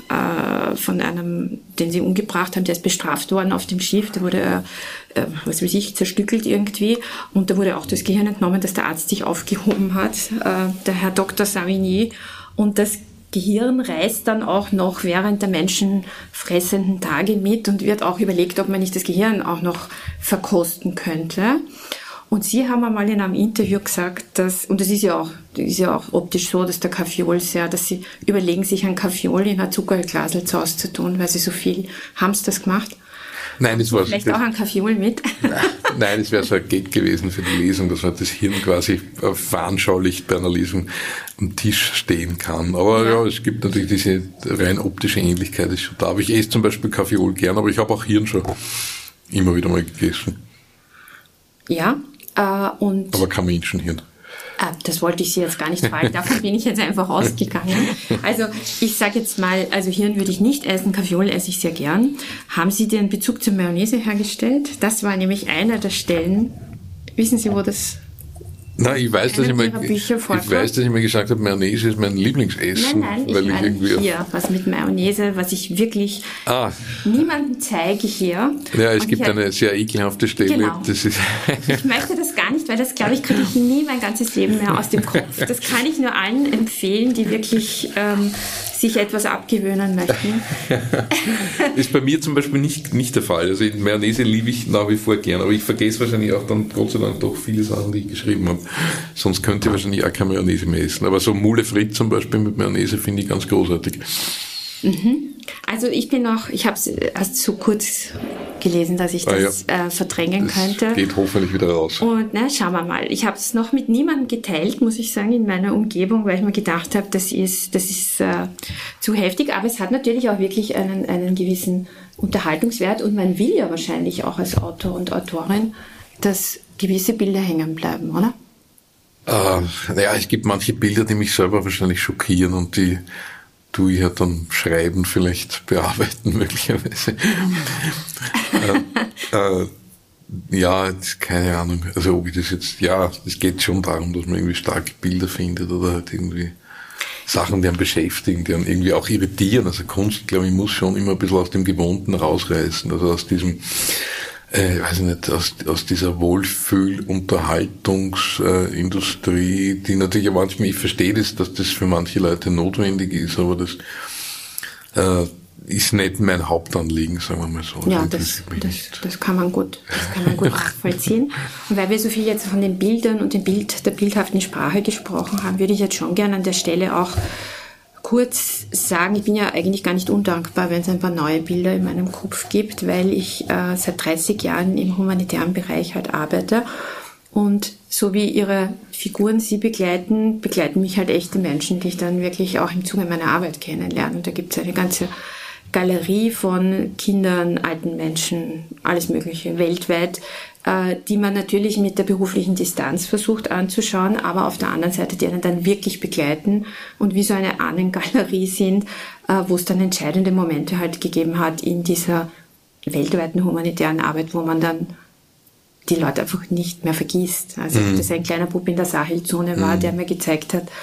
den sie umgebracht haben, der ist bestraft worden auf dem Schiff, da wurde zerstückelt irgendwie, und da wurde auch das Gehirn entnommen, das der Arzt sich aufgehoben hat, der Herr Dr. Savigny, und das Gehirn reist dann auch noch während der menschenfressenden Tage mit und wird auch überlegt, ob man nicht das Gehirn auch noch verkosten könnte. Und Sie haben einmal in einem Interview gesagt, und das ist ja auch optisch so, dass der Kaffeeol dass Sie überlegen, sich ein Kaffeeol in ein Zuckerglasel zu auszutun, weil Sie so viel, haben Sie das gemacht? Nein, das war vielleicht auch ein Kaffeeol mit? Nein, das wäre so ein Gag gewesen für die Lesung, dass man das Hirn quasi veranschaulicht bei einer Lesung am Tisch stehen kann. Aber ja, es gibt natürlich diese rein optische Ähnlichkeit, ist schon da. Aber ich esse zum Beispiel Kaffeeol gern, aber ich habe auch Hirn schon immer wieder mal gegessen. Ja, aber kein Menschenhirn. Das wollte ich Sie jetzt gar nicht fragen, davon bin ich jetzt einfach ausgegangen. Also ich sage jetzt mal, also Hirn würde ich nicht essen, Kaffeeol esse ich sehr gern. Haben Sie den Bezug zur Mayonnaise hergestellt? Das war nämlich einer der Stellen, wissen Sie, wo das... Nein, ich weiß, dass ich mir gesagt habe, Mayonnaise ist mein Lieblingsessen. Nein, ich meine hier, was mit Mayonnaise, was ich wirklich niemandem zeige hier. Ja, es gibt eine sehr ekelhafte Stelle. Genau. Das ist ich möchte das gar nicht, weil das, glaube ich, kriege ich nie mein ganzes Leben mehr aus dem Kopf. Das kann ich nur allen empfehlen, die wirklich sich etwas abgewöhnen möchten. Ist bei mir zum Beispiel nicht der Fall. Also Mayonnaise liebe ich nach wie vor gern, aber ich vergesse wahrscheinlich auch dann Gott sei Dank doch viele Sachen, die ich geschrieben habe. Sonst könnte ich wahrscheinlich auch keine Mayonnaise mehr essen. Aber so Moule Frites zum Beispiel mit Mayonnaise finde ich ganz großartig. Also ich habe es erst so kurz gelesen, dass ich das verdrängen könnte. Das geht hoffentlich wieder raus. Und schauen wir mal. Ich habe es noch mit niemandem geteilt, muss ich sagen, in meiner Umgebung, weil ich mir gedacht habe, das ist zu heftig. Aber es hat natürlich auch wirklich einen gewissen Unterhaltungswert und man will ja wahrscheinlich auch als Autor und Autorin, dass gewisse Bilder hängen bleiben, oder? Es gibt manche Bilder, die mich selber wahrscheinlich schockieren und die tue ich ja dann schreiben, vielleicht bearbeiten möglicherweise. Keine Ahnung. Also ob ich das jetzt, es geht schon darum, dass man irgendwie starke Bilder findet oder halt irgendwie Sachen, die einen beschäftigen, die einen irgendwie auch irritieren. Also Kunst, glaube ich, muss schon immer ein bisschen aus dem Gewohnten rausreißen. Also aus diesem, aus dieser Wohlfühl-Unterhaltungsindustrie, die natürlich ja manchmal, ich verstehe das, dass das für manche Leute notwendig ist, aber ist nicht mein Hauptanliegen, sagen wir mal so. Ja, das kann man gut nachvollziehen. Und weil wir so viel jetzt von den Bildern und der bildhaften Sprache gesprochen haben, würde ich jetzt schon gerne an der Stelle auch kurz sagen, ich bin ja eigentlich gar nicht undankbar, wenn es ein paar neue Bilder in meinem Kopf gibt, weil ich seit 30 Jahren im humanitären Bereich halt arbeite. Und so wie ihre Figuren sie begleiten mich halt echte Menschen, die ich dann wirklich auch im Zuge meiner Arbeit kennenlerne. Und da gibt es eine ganze Galerie von Kindern, alten Menschen, alles Mögliche weltweit, die man natürlich mit der beruflichen Distanz versucht anzuschauen, aber auf der anderen Seite, die einen dann wirklich begleiten und wie so eine Ahnengalerie sind, wo es dann entscheidende Momente halt gegeben hat in dieser weltweiten humanitären Arbeit, wo man dann die Leute einfach nicht mehr vergisst. Also dass ein kleiner Bub in der Sahelzone war, der mir gezeigt hat,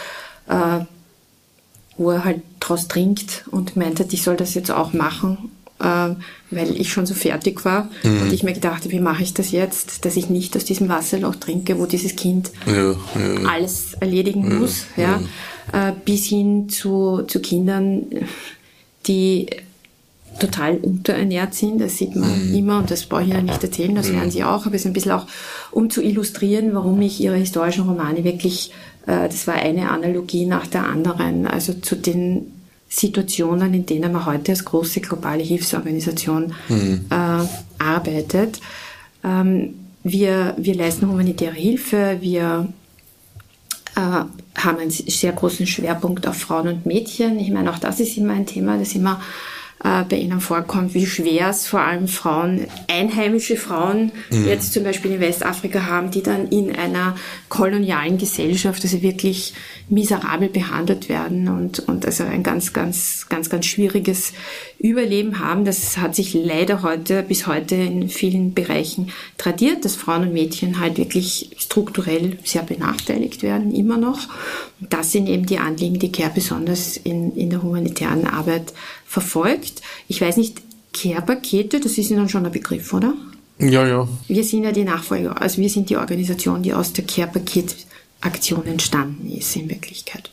wo er halt draus trinkt und meinte, ich soll das jetzt auch machen, weil ich schon so fertig war. Und ich mir gedacht habe, wie mache ich das jetzt, dass ich nicht aus diesem Wasserloch trinke, wo dieses Kind alles erledigen muss, bis hin zu Kindern, die total unterernährt sind. Das sieht man immer und das brauche ich ja nicht erzählen, das werden sie auch, aber es ist ein bisschen auch, um zu illustrieren, warum ich ihre historischen Romane wirklich, das war eine Analogie nach der anderen, also zu den Situationen, in denen man heute als große globale Hilfsorganisation arbeitet. Wir leisten humanitäre Hilfe, wir haben einen sehr großen Schwerpunkt auf Frauen und Mädchen. Ich meine, auch das ist immer ein Thema, das immer bei ihnen vorkommt, wie schwer es vor allem Frauen, einheimische Frauen, jetzt zum Beispiel in Westafrika haben, die dann in einer kolonialen Gesellschaft also wirklich miserabel behandelt werden und also ein ganz schwieriges Überleben haben. Das hat sich leider bis heute in vielen Bereichen tradiert, dass Frauen und Mädchen halt wirklich strukturell sehr benachteiligt werden, immer noch. Und das sind eben die Anliegen, die CARE besonders in der humanitären Arbeit verfolgt. Ich weiß nicht, Care-Pakete, das ist Ihnen schon ein Begriff, oder? Ja. Wir sind ja die Nachfolger, also wir sind die Organisation, die aus der Care-Paket-Aktion entstanden ist in Wirklichkeit.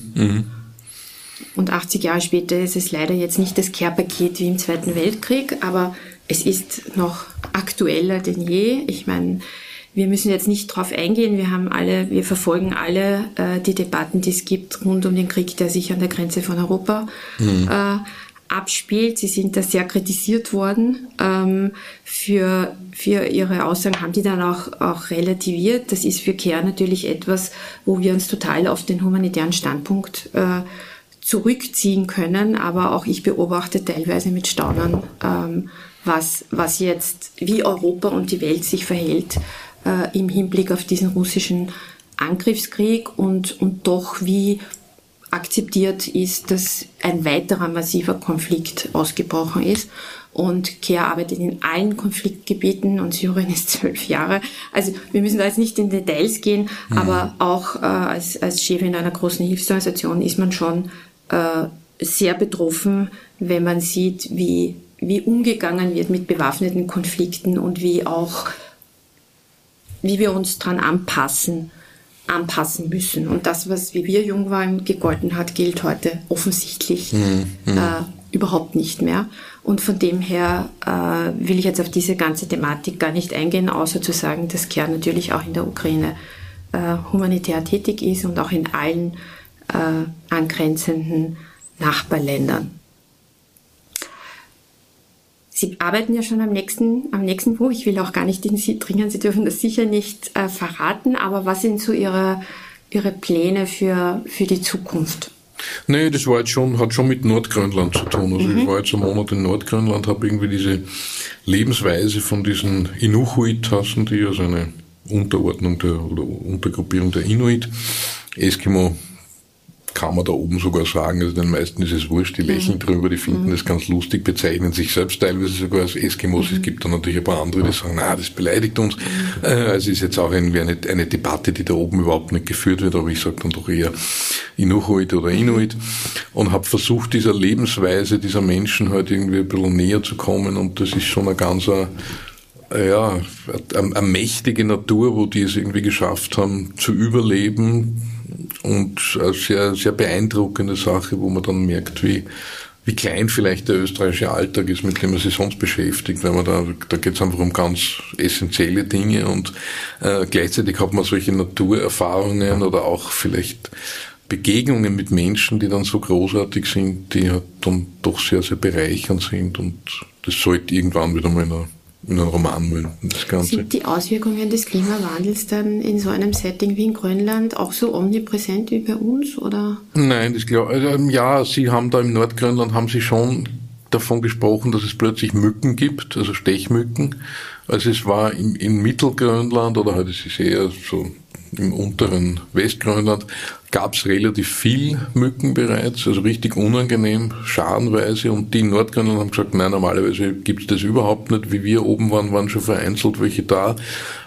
Und 80 Jahre später ist es leider jetzt nicht das Care-Paket wie im Zweiten Weltkrieg, aber es ist noch aktueller denn je. Ich meine, wir müssen jetzt nicht drauf eingehen. Wir verfolgen alle die Debatten, die es gibt rund um den Krieg, der sich an der Grenze von Europa abspielt. Sie sind da sehr kritisiert worden. Für ihre Aussagen haben die dann auch relativiert. Das ist für CARE natürlich etwas, wo wir uns total auf den humanitären Standpunkt zurückziehen können. Aber auch ich beobachte teilweise mit Staunen, was jetzt, wie Europa und die Welt sich verhält im Hinblick auf diesen russischen Angriffskrieg und doch wie akzeptiert ist, dass ein weiterer massiver Konflikt ausgebrochen ist. Und CARE arbeitet in allen Konfliktgebieten und Syrien ist 12 Jahre. Also wir müssen da jetzt nicht in Details gehen, aber auch als Chefin einer großen Hilfsorganisation ist man schon sehr betroffen, wenn man sieht, wie umgegangen wird mit bewaffneten Konflikten und wie wir uns dran anpassen müssen. Und das, was wie wir jung waren gegolten hat, gilt heute offensichtlich überhaupt nicht mehr. Und von dem her will ich jetzt auf diese ganze Thematik gar nicht eingehen, außer zu sagen, dass CARE natürlich auch in der Ukraine humanitär tätig ist und auch in allen angrenzenden Nachbarländern. Sie arbeiten ja schon am nächsten Buch. Ich will auch gar nicht in Sie dringen. Sie dürfen das sicher nicht verraten. Aber was sind so Ihre Pläne für die Zukunft? Nee, das war jetzt hat schon mit Nordgrönland zu tun. Also ich war jetzt einen Monat in Nordgrönland, habe irgendwie diese Lebensweise von diesen Inuit, heißen die, also eine Unterordnung oder Untergruppierung der Inuit. Eskimo kann man da oben sogar sagen, also den meisten ist es wurscht, die lächeln drüber, die finden das ganz lustig, bezeichnen sich selbst teilweise sogar als Eskimos. Es gibt dann natürlich ein paar andere, die sagen, das beleidigt uns. Also ist jetzt auch irgendwie eine Debatte, die da oben überhaupt nicht geführt wird, aber ich sage dann doch eher Inuit oder Inuit und habe versucht, dieser Lebensweise dieser Menschen halt irgendwie ein bisschen näher zu kommen und das ist schon eine ganz eine mächtige Natur, wo die es irgendwie geschafft haben zu überleben und eine sehr, sehr beeindruckende Sache, wo man dann merkt, wie wie klein vielleicht der österreichische Alltag ist, mit dem man sich sonst beschäftigt, weil man da geht es einfach um ganz essentielle Dinge und gleichzeitig hat man solche Naturerfahrungen oder auch vielleicht Begegnungen mit Menschen, die dann so großartig sind, die halt dann doch sehr, sehr bereichernd sind und das sollte irgendwann wieder mal in einen Roman münden, das Ganze. Sind die Auswirkungen des Klimawandels dann in so einem Setting wie in Grönland auch so omnipräsent wie bei uns, oder? Nein, das glaube ich. Ja, Sie haben da im Nordgrönland haben Sie schon davon gesprochen, dass es plötzlich Mücken gibt, also Stechmücken. Also es war in Mittelgrönland oder halt es ist eher so im unteren Westgrönland gab es relativ viel Mücken bereits, also richtig unangenehm, scharenweise. Und die in Nordgrönland haben gesagt, nein, normalerweise gibt es das überhaupt nicht. Wie wir oben waren schon vereinzelt welche da.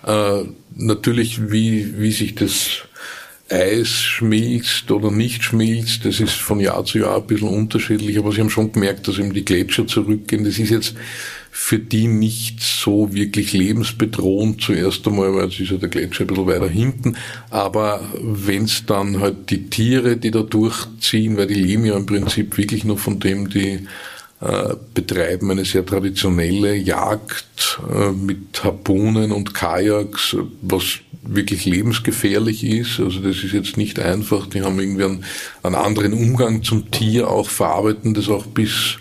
Natürlich, wie sich das Eis schmilzt oder nicht schmilzt, das ist von Jahr zu Jahr ein bisschen unterschiedlich. Aber sie haben schon gemerkt, dass eben die Gletscher zurückgehen. Das ist jetzt für die nicht so wirklich lebensbedrohend zuerst einmal, weil es ist ja der Gletscher ein bisschen weiter hinten. Aber wenn es dann halt die Tiere, die da durchziehen, weil die leben ja im Prinzip wirklich nur von dem, die betreiben eine sehr traditionelle Jagd mit Harpunen und Kajaks, was wirklich lebensgefährlich ist. Also das ist jetzt nicht einfach. Die haben irgendwie einen anderen Umgang zum Tier, auch verarbeiten das auch bis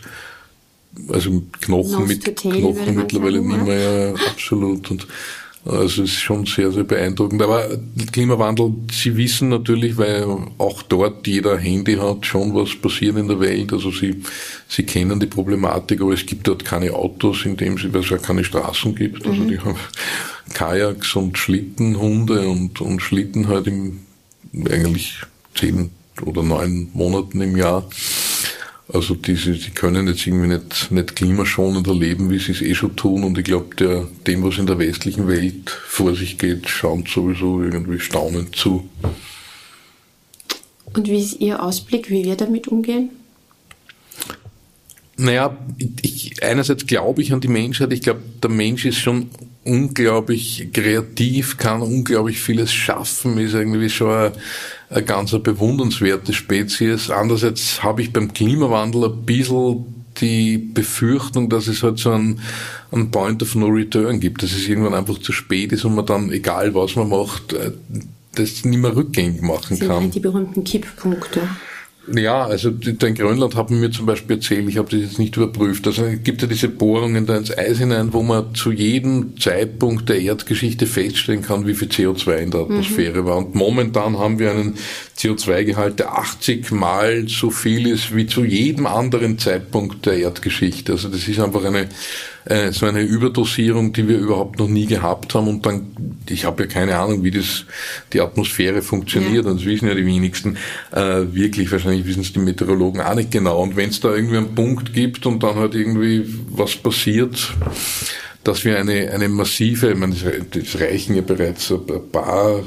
also Knochen mittlerweile nicht mehr, ja, absolut. Und also es ist schon sehr, sehr beeindruckend. Aber Klimawandel, Sie wissen natürlich, weil auch dort jeder Handy hat, schon was passiert in der Welt. Also Sie kennen die Problematik, aber es gibt dort keine Autos, in dem weil es ja keine Straßen gibt. Also die haben Kajaks und Schlittenhunde und Schlitten halt eigentlich 10 oder 9 Monaten im Jahr. Also die können jetzt irgendwie nicht klimaschonender leben, wie sie es schon tun. Und ich glaube, dem, was in der westlichen Welt vor sich geht, schaut sowieso irgendwie staunend zu. Und wie ist Ihr Ausblick, wie wir damit umgehen? Naja, einerseits glaube ich an die Menschheit. Ich glaube, der Mensch ist schon unglaublich kreativ, kann unglaublich vieles schaffen, ist irgendwie schon eine ganz bewundernswerte Spezies. Andererseits habe ich beim Klimawandel ein bisschen die Befürchtung, dass es halt so einen Point of No Return gibt, dass es irgendwann einfach zu spät ist und man dann, egal was man macht, das nicht mehr rückgängig machen kann. Sind die berühmten Kipppunkte. Ja, also in Grönland haben mir zum Beispiel erzählt, ich habe das jetzt nicht überprüft, also es gibt ja diese Bohrungen da ins Eis hinein, wo man zu jedem Zeitpunkt der Erdgeschichte feststellen kann, wie viel CO2 in der Atmosphäre war. Und momentan haben wir einen CO2-Gehalt, der 80 Mal so viel ist wie zu jedem anderen Zeitpunkt der Erdgeschichte. Also das ist einfach so eine Überdosierung, die wir überhaupt noch nie gehabt haben. Und dann, ich habe ja keine Ahnung, wie die Atmosphäre funktioniert. Ja. Und das wissen ja die wenigsten. Wirklich, wahrscheinlich wissen es die Meteorologen auch nicht genau. Und wenn es da irgendwie einen Punkt gibt und dann halt irgendwie was passiert, dass wir eine massive, ich meine, das reichen ja bereits ein paar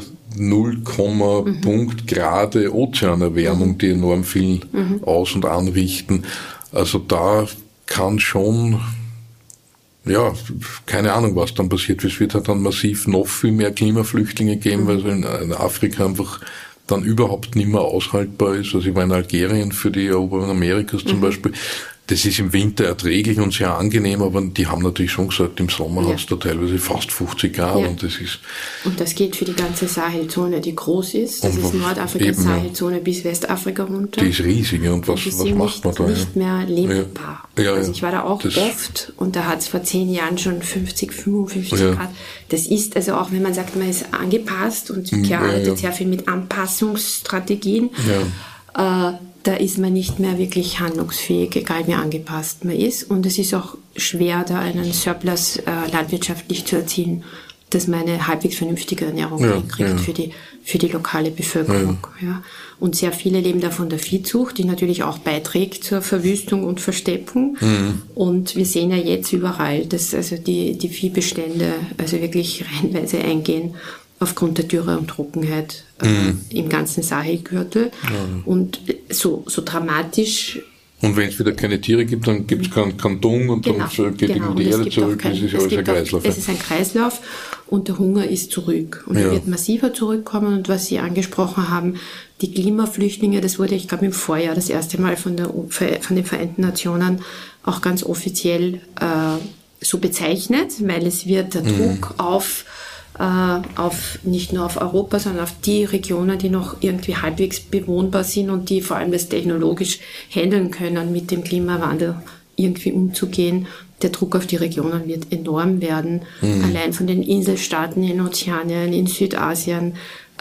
0, Grade Ozeanerwärmung, die enorm viel aus- und anrichten. Also da kann schon, ja, keine Ahnung, was dann passiert. Es wird halt dann massiv noch viel mehr Klimaflüchtlinge geben, weil es in Afrika einfach dann überhaupt nicht mehr aushaltbar ist. Also ich war in Algerien für die Eroberung Amerikas zum Beispiel. Das ist im Winter erträglich und sehr angenehm, aber die haben natürlich schon gesagt, im Sommer hat es da teilweise fast 50 Grad. Ja. Und das geht für die ganze Sahelzone, die groß ist. Das ist Nordafrika, Sahelzone bis Westafrika runter. Die ist riesig. Und was macht man da? Nicht mehr lebbar. Ja, also ich war da auch oft und da hat es vor 10 Jahren schon 50, 55 Grad. Das ist also auch, wenn man sagt, man ist angepasst und Pierre arbeitet sehr viel mit Anpassungsstrategien. Ja. Da ist man nicht mehr wirklich handlungsfähig, egal wie angepasst man ist. Und es ist auch schwer, da einen Surplus landwirtschaftlich zu erzielen, dass man eine halbwegs vernünftige Ernährung kriegt für die lokale Bevölkerung. Ja. Und sehr viele leben da von der Viehzucht, die natürlich auch beiträgt zur Verwüstung und Versteppung. Und wir sehen ja jetzt überall, dass also die Viehbestände also wirklich reihenweise eingehen aufgrund der Dürre und Trockenheit im ganzen Sahelgürtel. Und so dramatisch Und wenn es wieder keine Tiere gibt, dann gibt es keinen Dung und dann geht die Erde zurück. Das ist ja alles ein Kreislauf. Es ist ein Kreislauf und der Hunger ist zurück. Und er wird massiver zurückkommen. Und was Sie angesprochen haben, die Klimaflüchtlinge, das wurde, ich glaube, im Vorjahr das erste Mal von den Vereinten Nationen auch ganz offiziell so bezeichnet, weil es wird der Druck auf nicht nur auf Europa, sondern auf die Regionen, die noch irgendwie halbwegs bewohnbar sind und die vor allem das technologisch handeln können, mit dem Klimawandel irgendwie umzugehen. Der Druck auf die Regionen wird enorm werden. Allein von den Inselstaaten in Ozeanien, in Südasien,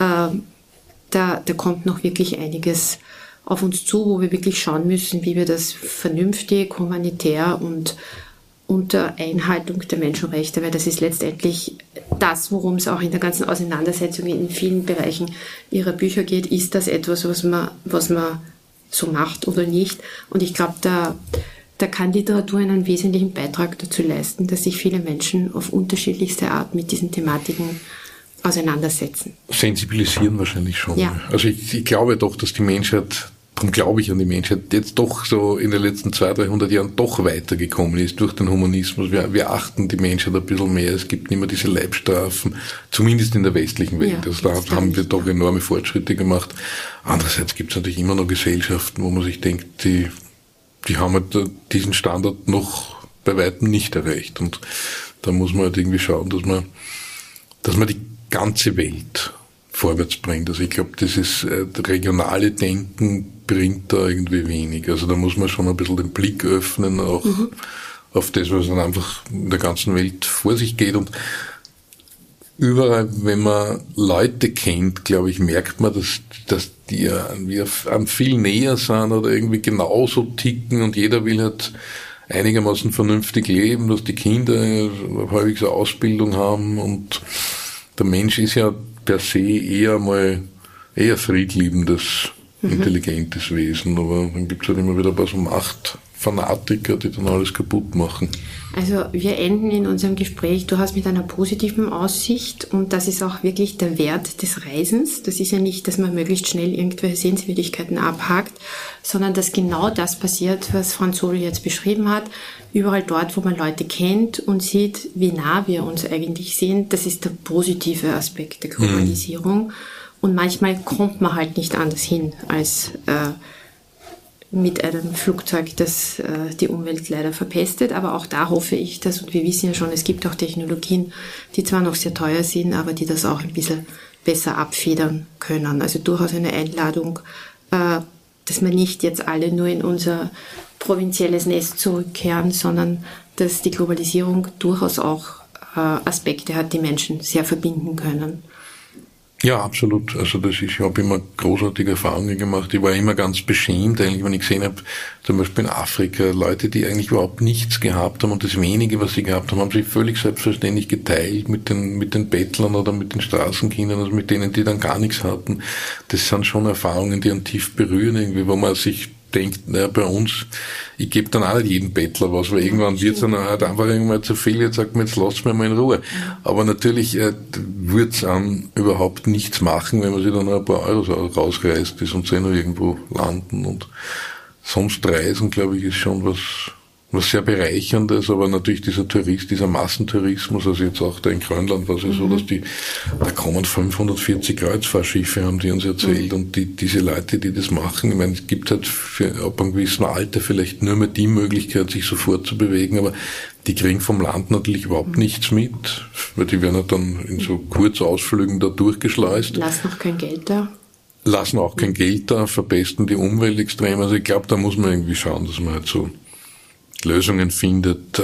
da kommt noch wirklich einiges auf uns zu, wo wir wirklich schauen müssen, wie wir das vernünftig, humanitär und unter Einhaltung der Menschenrechte, weil das ist letztendlich das, worum es auch in der ganzen Auseinandersetzung in vielen Bereichen Ihrer Bücher geht. Ist das etwas, was man so macht oder nicht? Und ich glaube, da kann Literatur einen wesentlichen Beitrag dazu leisten, dass sich viele Menschen auf unterschiedlichste Art mit diesen Thematiken auseinandersetzen. Sensibilisieren wahrscheinlich schon. Ja. Also ich glaube doch, dass die Menschheit, darum glaube ich an die Menschheit, jetzt doch so in den letzten 200-300 Jahren doch weitergekommen ist durch den Humanismus. Wir achten die Menschheit ein bisschen mehr. Es gibt nicht mehr diese Leibstrafen, zumindest in der westlichen Welt. Ja, also da haben wir doch enorme Fortschritte gemacht. Andererseits gibt es natürlich immer noch Gesellschaften, wo man sich denkt, die haben halt diesen Standard noch bei weitem nicht erreicht. Und da muss man halt irgendwie schauen, dass man die ganze Welt vorwärts bringt. Also ich glaube, das regionale Denken bringt da irgendwie wenig. Also da muss man schon ein bisschen den Blick öffnen, auch auf das, was dann einfach in der ganzen Welt vor sich geht. Und überall, wenn man Leute kennt, glaube ich, merkt man, dass die einem viel näher sind oder irgendwie genauso ticken und jeder will halt einigermaßen vernünftig leben, dass die Kinder halbwegs eine Ausbildung haben und der Mensch ist ja per se eher friedliebendes, intelligentes Wesen, aber dann gibt es halt immer wieder ein paar so Machtfanatiker, die dann alles kaputt machen. Also wir enden in unserem Gespräch, du hast mit einer positiven Aussicht und das ist auch wirklich der Wert des Reisens. Das ist ja nicht, dass man möglichst schnell irgendwelche Sehenswürdigkeiten abhakt, sondern dass genau das passiert, was Franz Sobel jetzt beschrieben hat. Überall dort, wo man Leute kennt und sieht, wie nah wir uns eigentlich sehen, das ist der positive Aspekt der Globalisierung. Und manchmal kommt man halt nicht anders hin, als mit einem Flugzeug, das die Umwelt leider verpestet. Aber auch da hoffe ich, und wir wissen ja schon, es gibt auch Technologien, die zwar noch sehr teuer sind, aber die das auch ein bisschen besser abfedern können. Also durchaus eine Einladung, dass wir nicht jetzt alle nur in unser provinzielles Nest zurückkehren, sondern dass die Globalisierung durchaus auch Aspekte hat, die Menschen sehr verbinden können. Ja, absolut. Also ich habe immer großartige Erfahrungen gemacht. Ich war immer ganz beschämt, eigentlich, wenn ich gesehen habe, zum Beispiel in Afrika, Leute, die eigentlich überhaupt nichts gehabt haben und das wenige, was sie gehabt haben, haben sich völlig selbstverständlich geteilt mit den Bettlern oder mit den Straßenkindern, also mit denen, die dann gar nichts hatten. Das sind schon Erfahrungen, die einen tief berühren, irgendwie, wo man sich denkt, naja, bei uns, ich gebe dann auch nicht jedem Bettler was, weil irgendwann wird es dann halt einfach irgendwann zu viel, jetzt sagt man, jetzt lasst mir mal in Ruhe. Aber natürlich wird es an überhaupt nichts machen, wenn man sich dann ein paar Euros rausreißt, die sonst noch irgendwo landen. Und sonst reisen, glaube ich, ist schon was sehr Bereicherndes, aber natürlich dieser Massentourismus, also jetzt auch da in Grönland war es ja so, dass da kommen 540 Kreuzfahrtschiffe, haben die uns erzählt, und diese Leute, die das machen, ich meine, es gibt halt ab einem gewissen Alter vielleicht nur mehr die Möglichkeit, sich so fortzubewegen, aber die kriegen vom Land natürlich überhaupt nichts mit, weil die werden halt dann in so Kurzausflügen da durchgeschleust. Lassen auch kein Geld da. Verpesten die Umwelt extrem, also ich glaube, da muss man irgendwie schauen, dass man halt so Lösungen findet,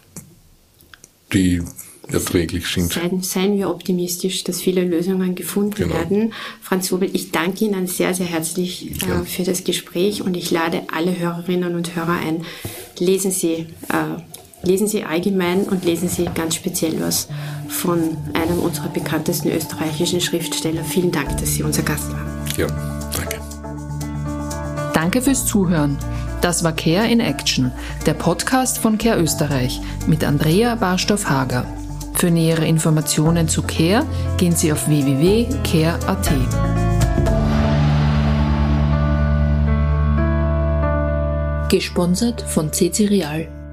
die erträglich sind. Seien wir optimistisch, dass viele Lösungen gefunden werden. Franz Sobel, ich danke Ihnen sehr, sehr herzlich für das Gespräch und ich lade alle Hörerinnen und Hörer ein, lesen Sie allgemein und lesen Sie ganz speziell was von einem unserer bekanntesten österreichischen Schriftsteller. Vielen Dank, dass Sie unser Gast waren. Ja, danke. Danke fürs Zuhören. Das war Care in Action, der Podcast von Care Österreich mit Andrea Barstoff-Hager. Für nähere Informationen zu Care gehen Sie auf www.care.at. Gesponsert von CC Real.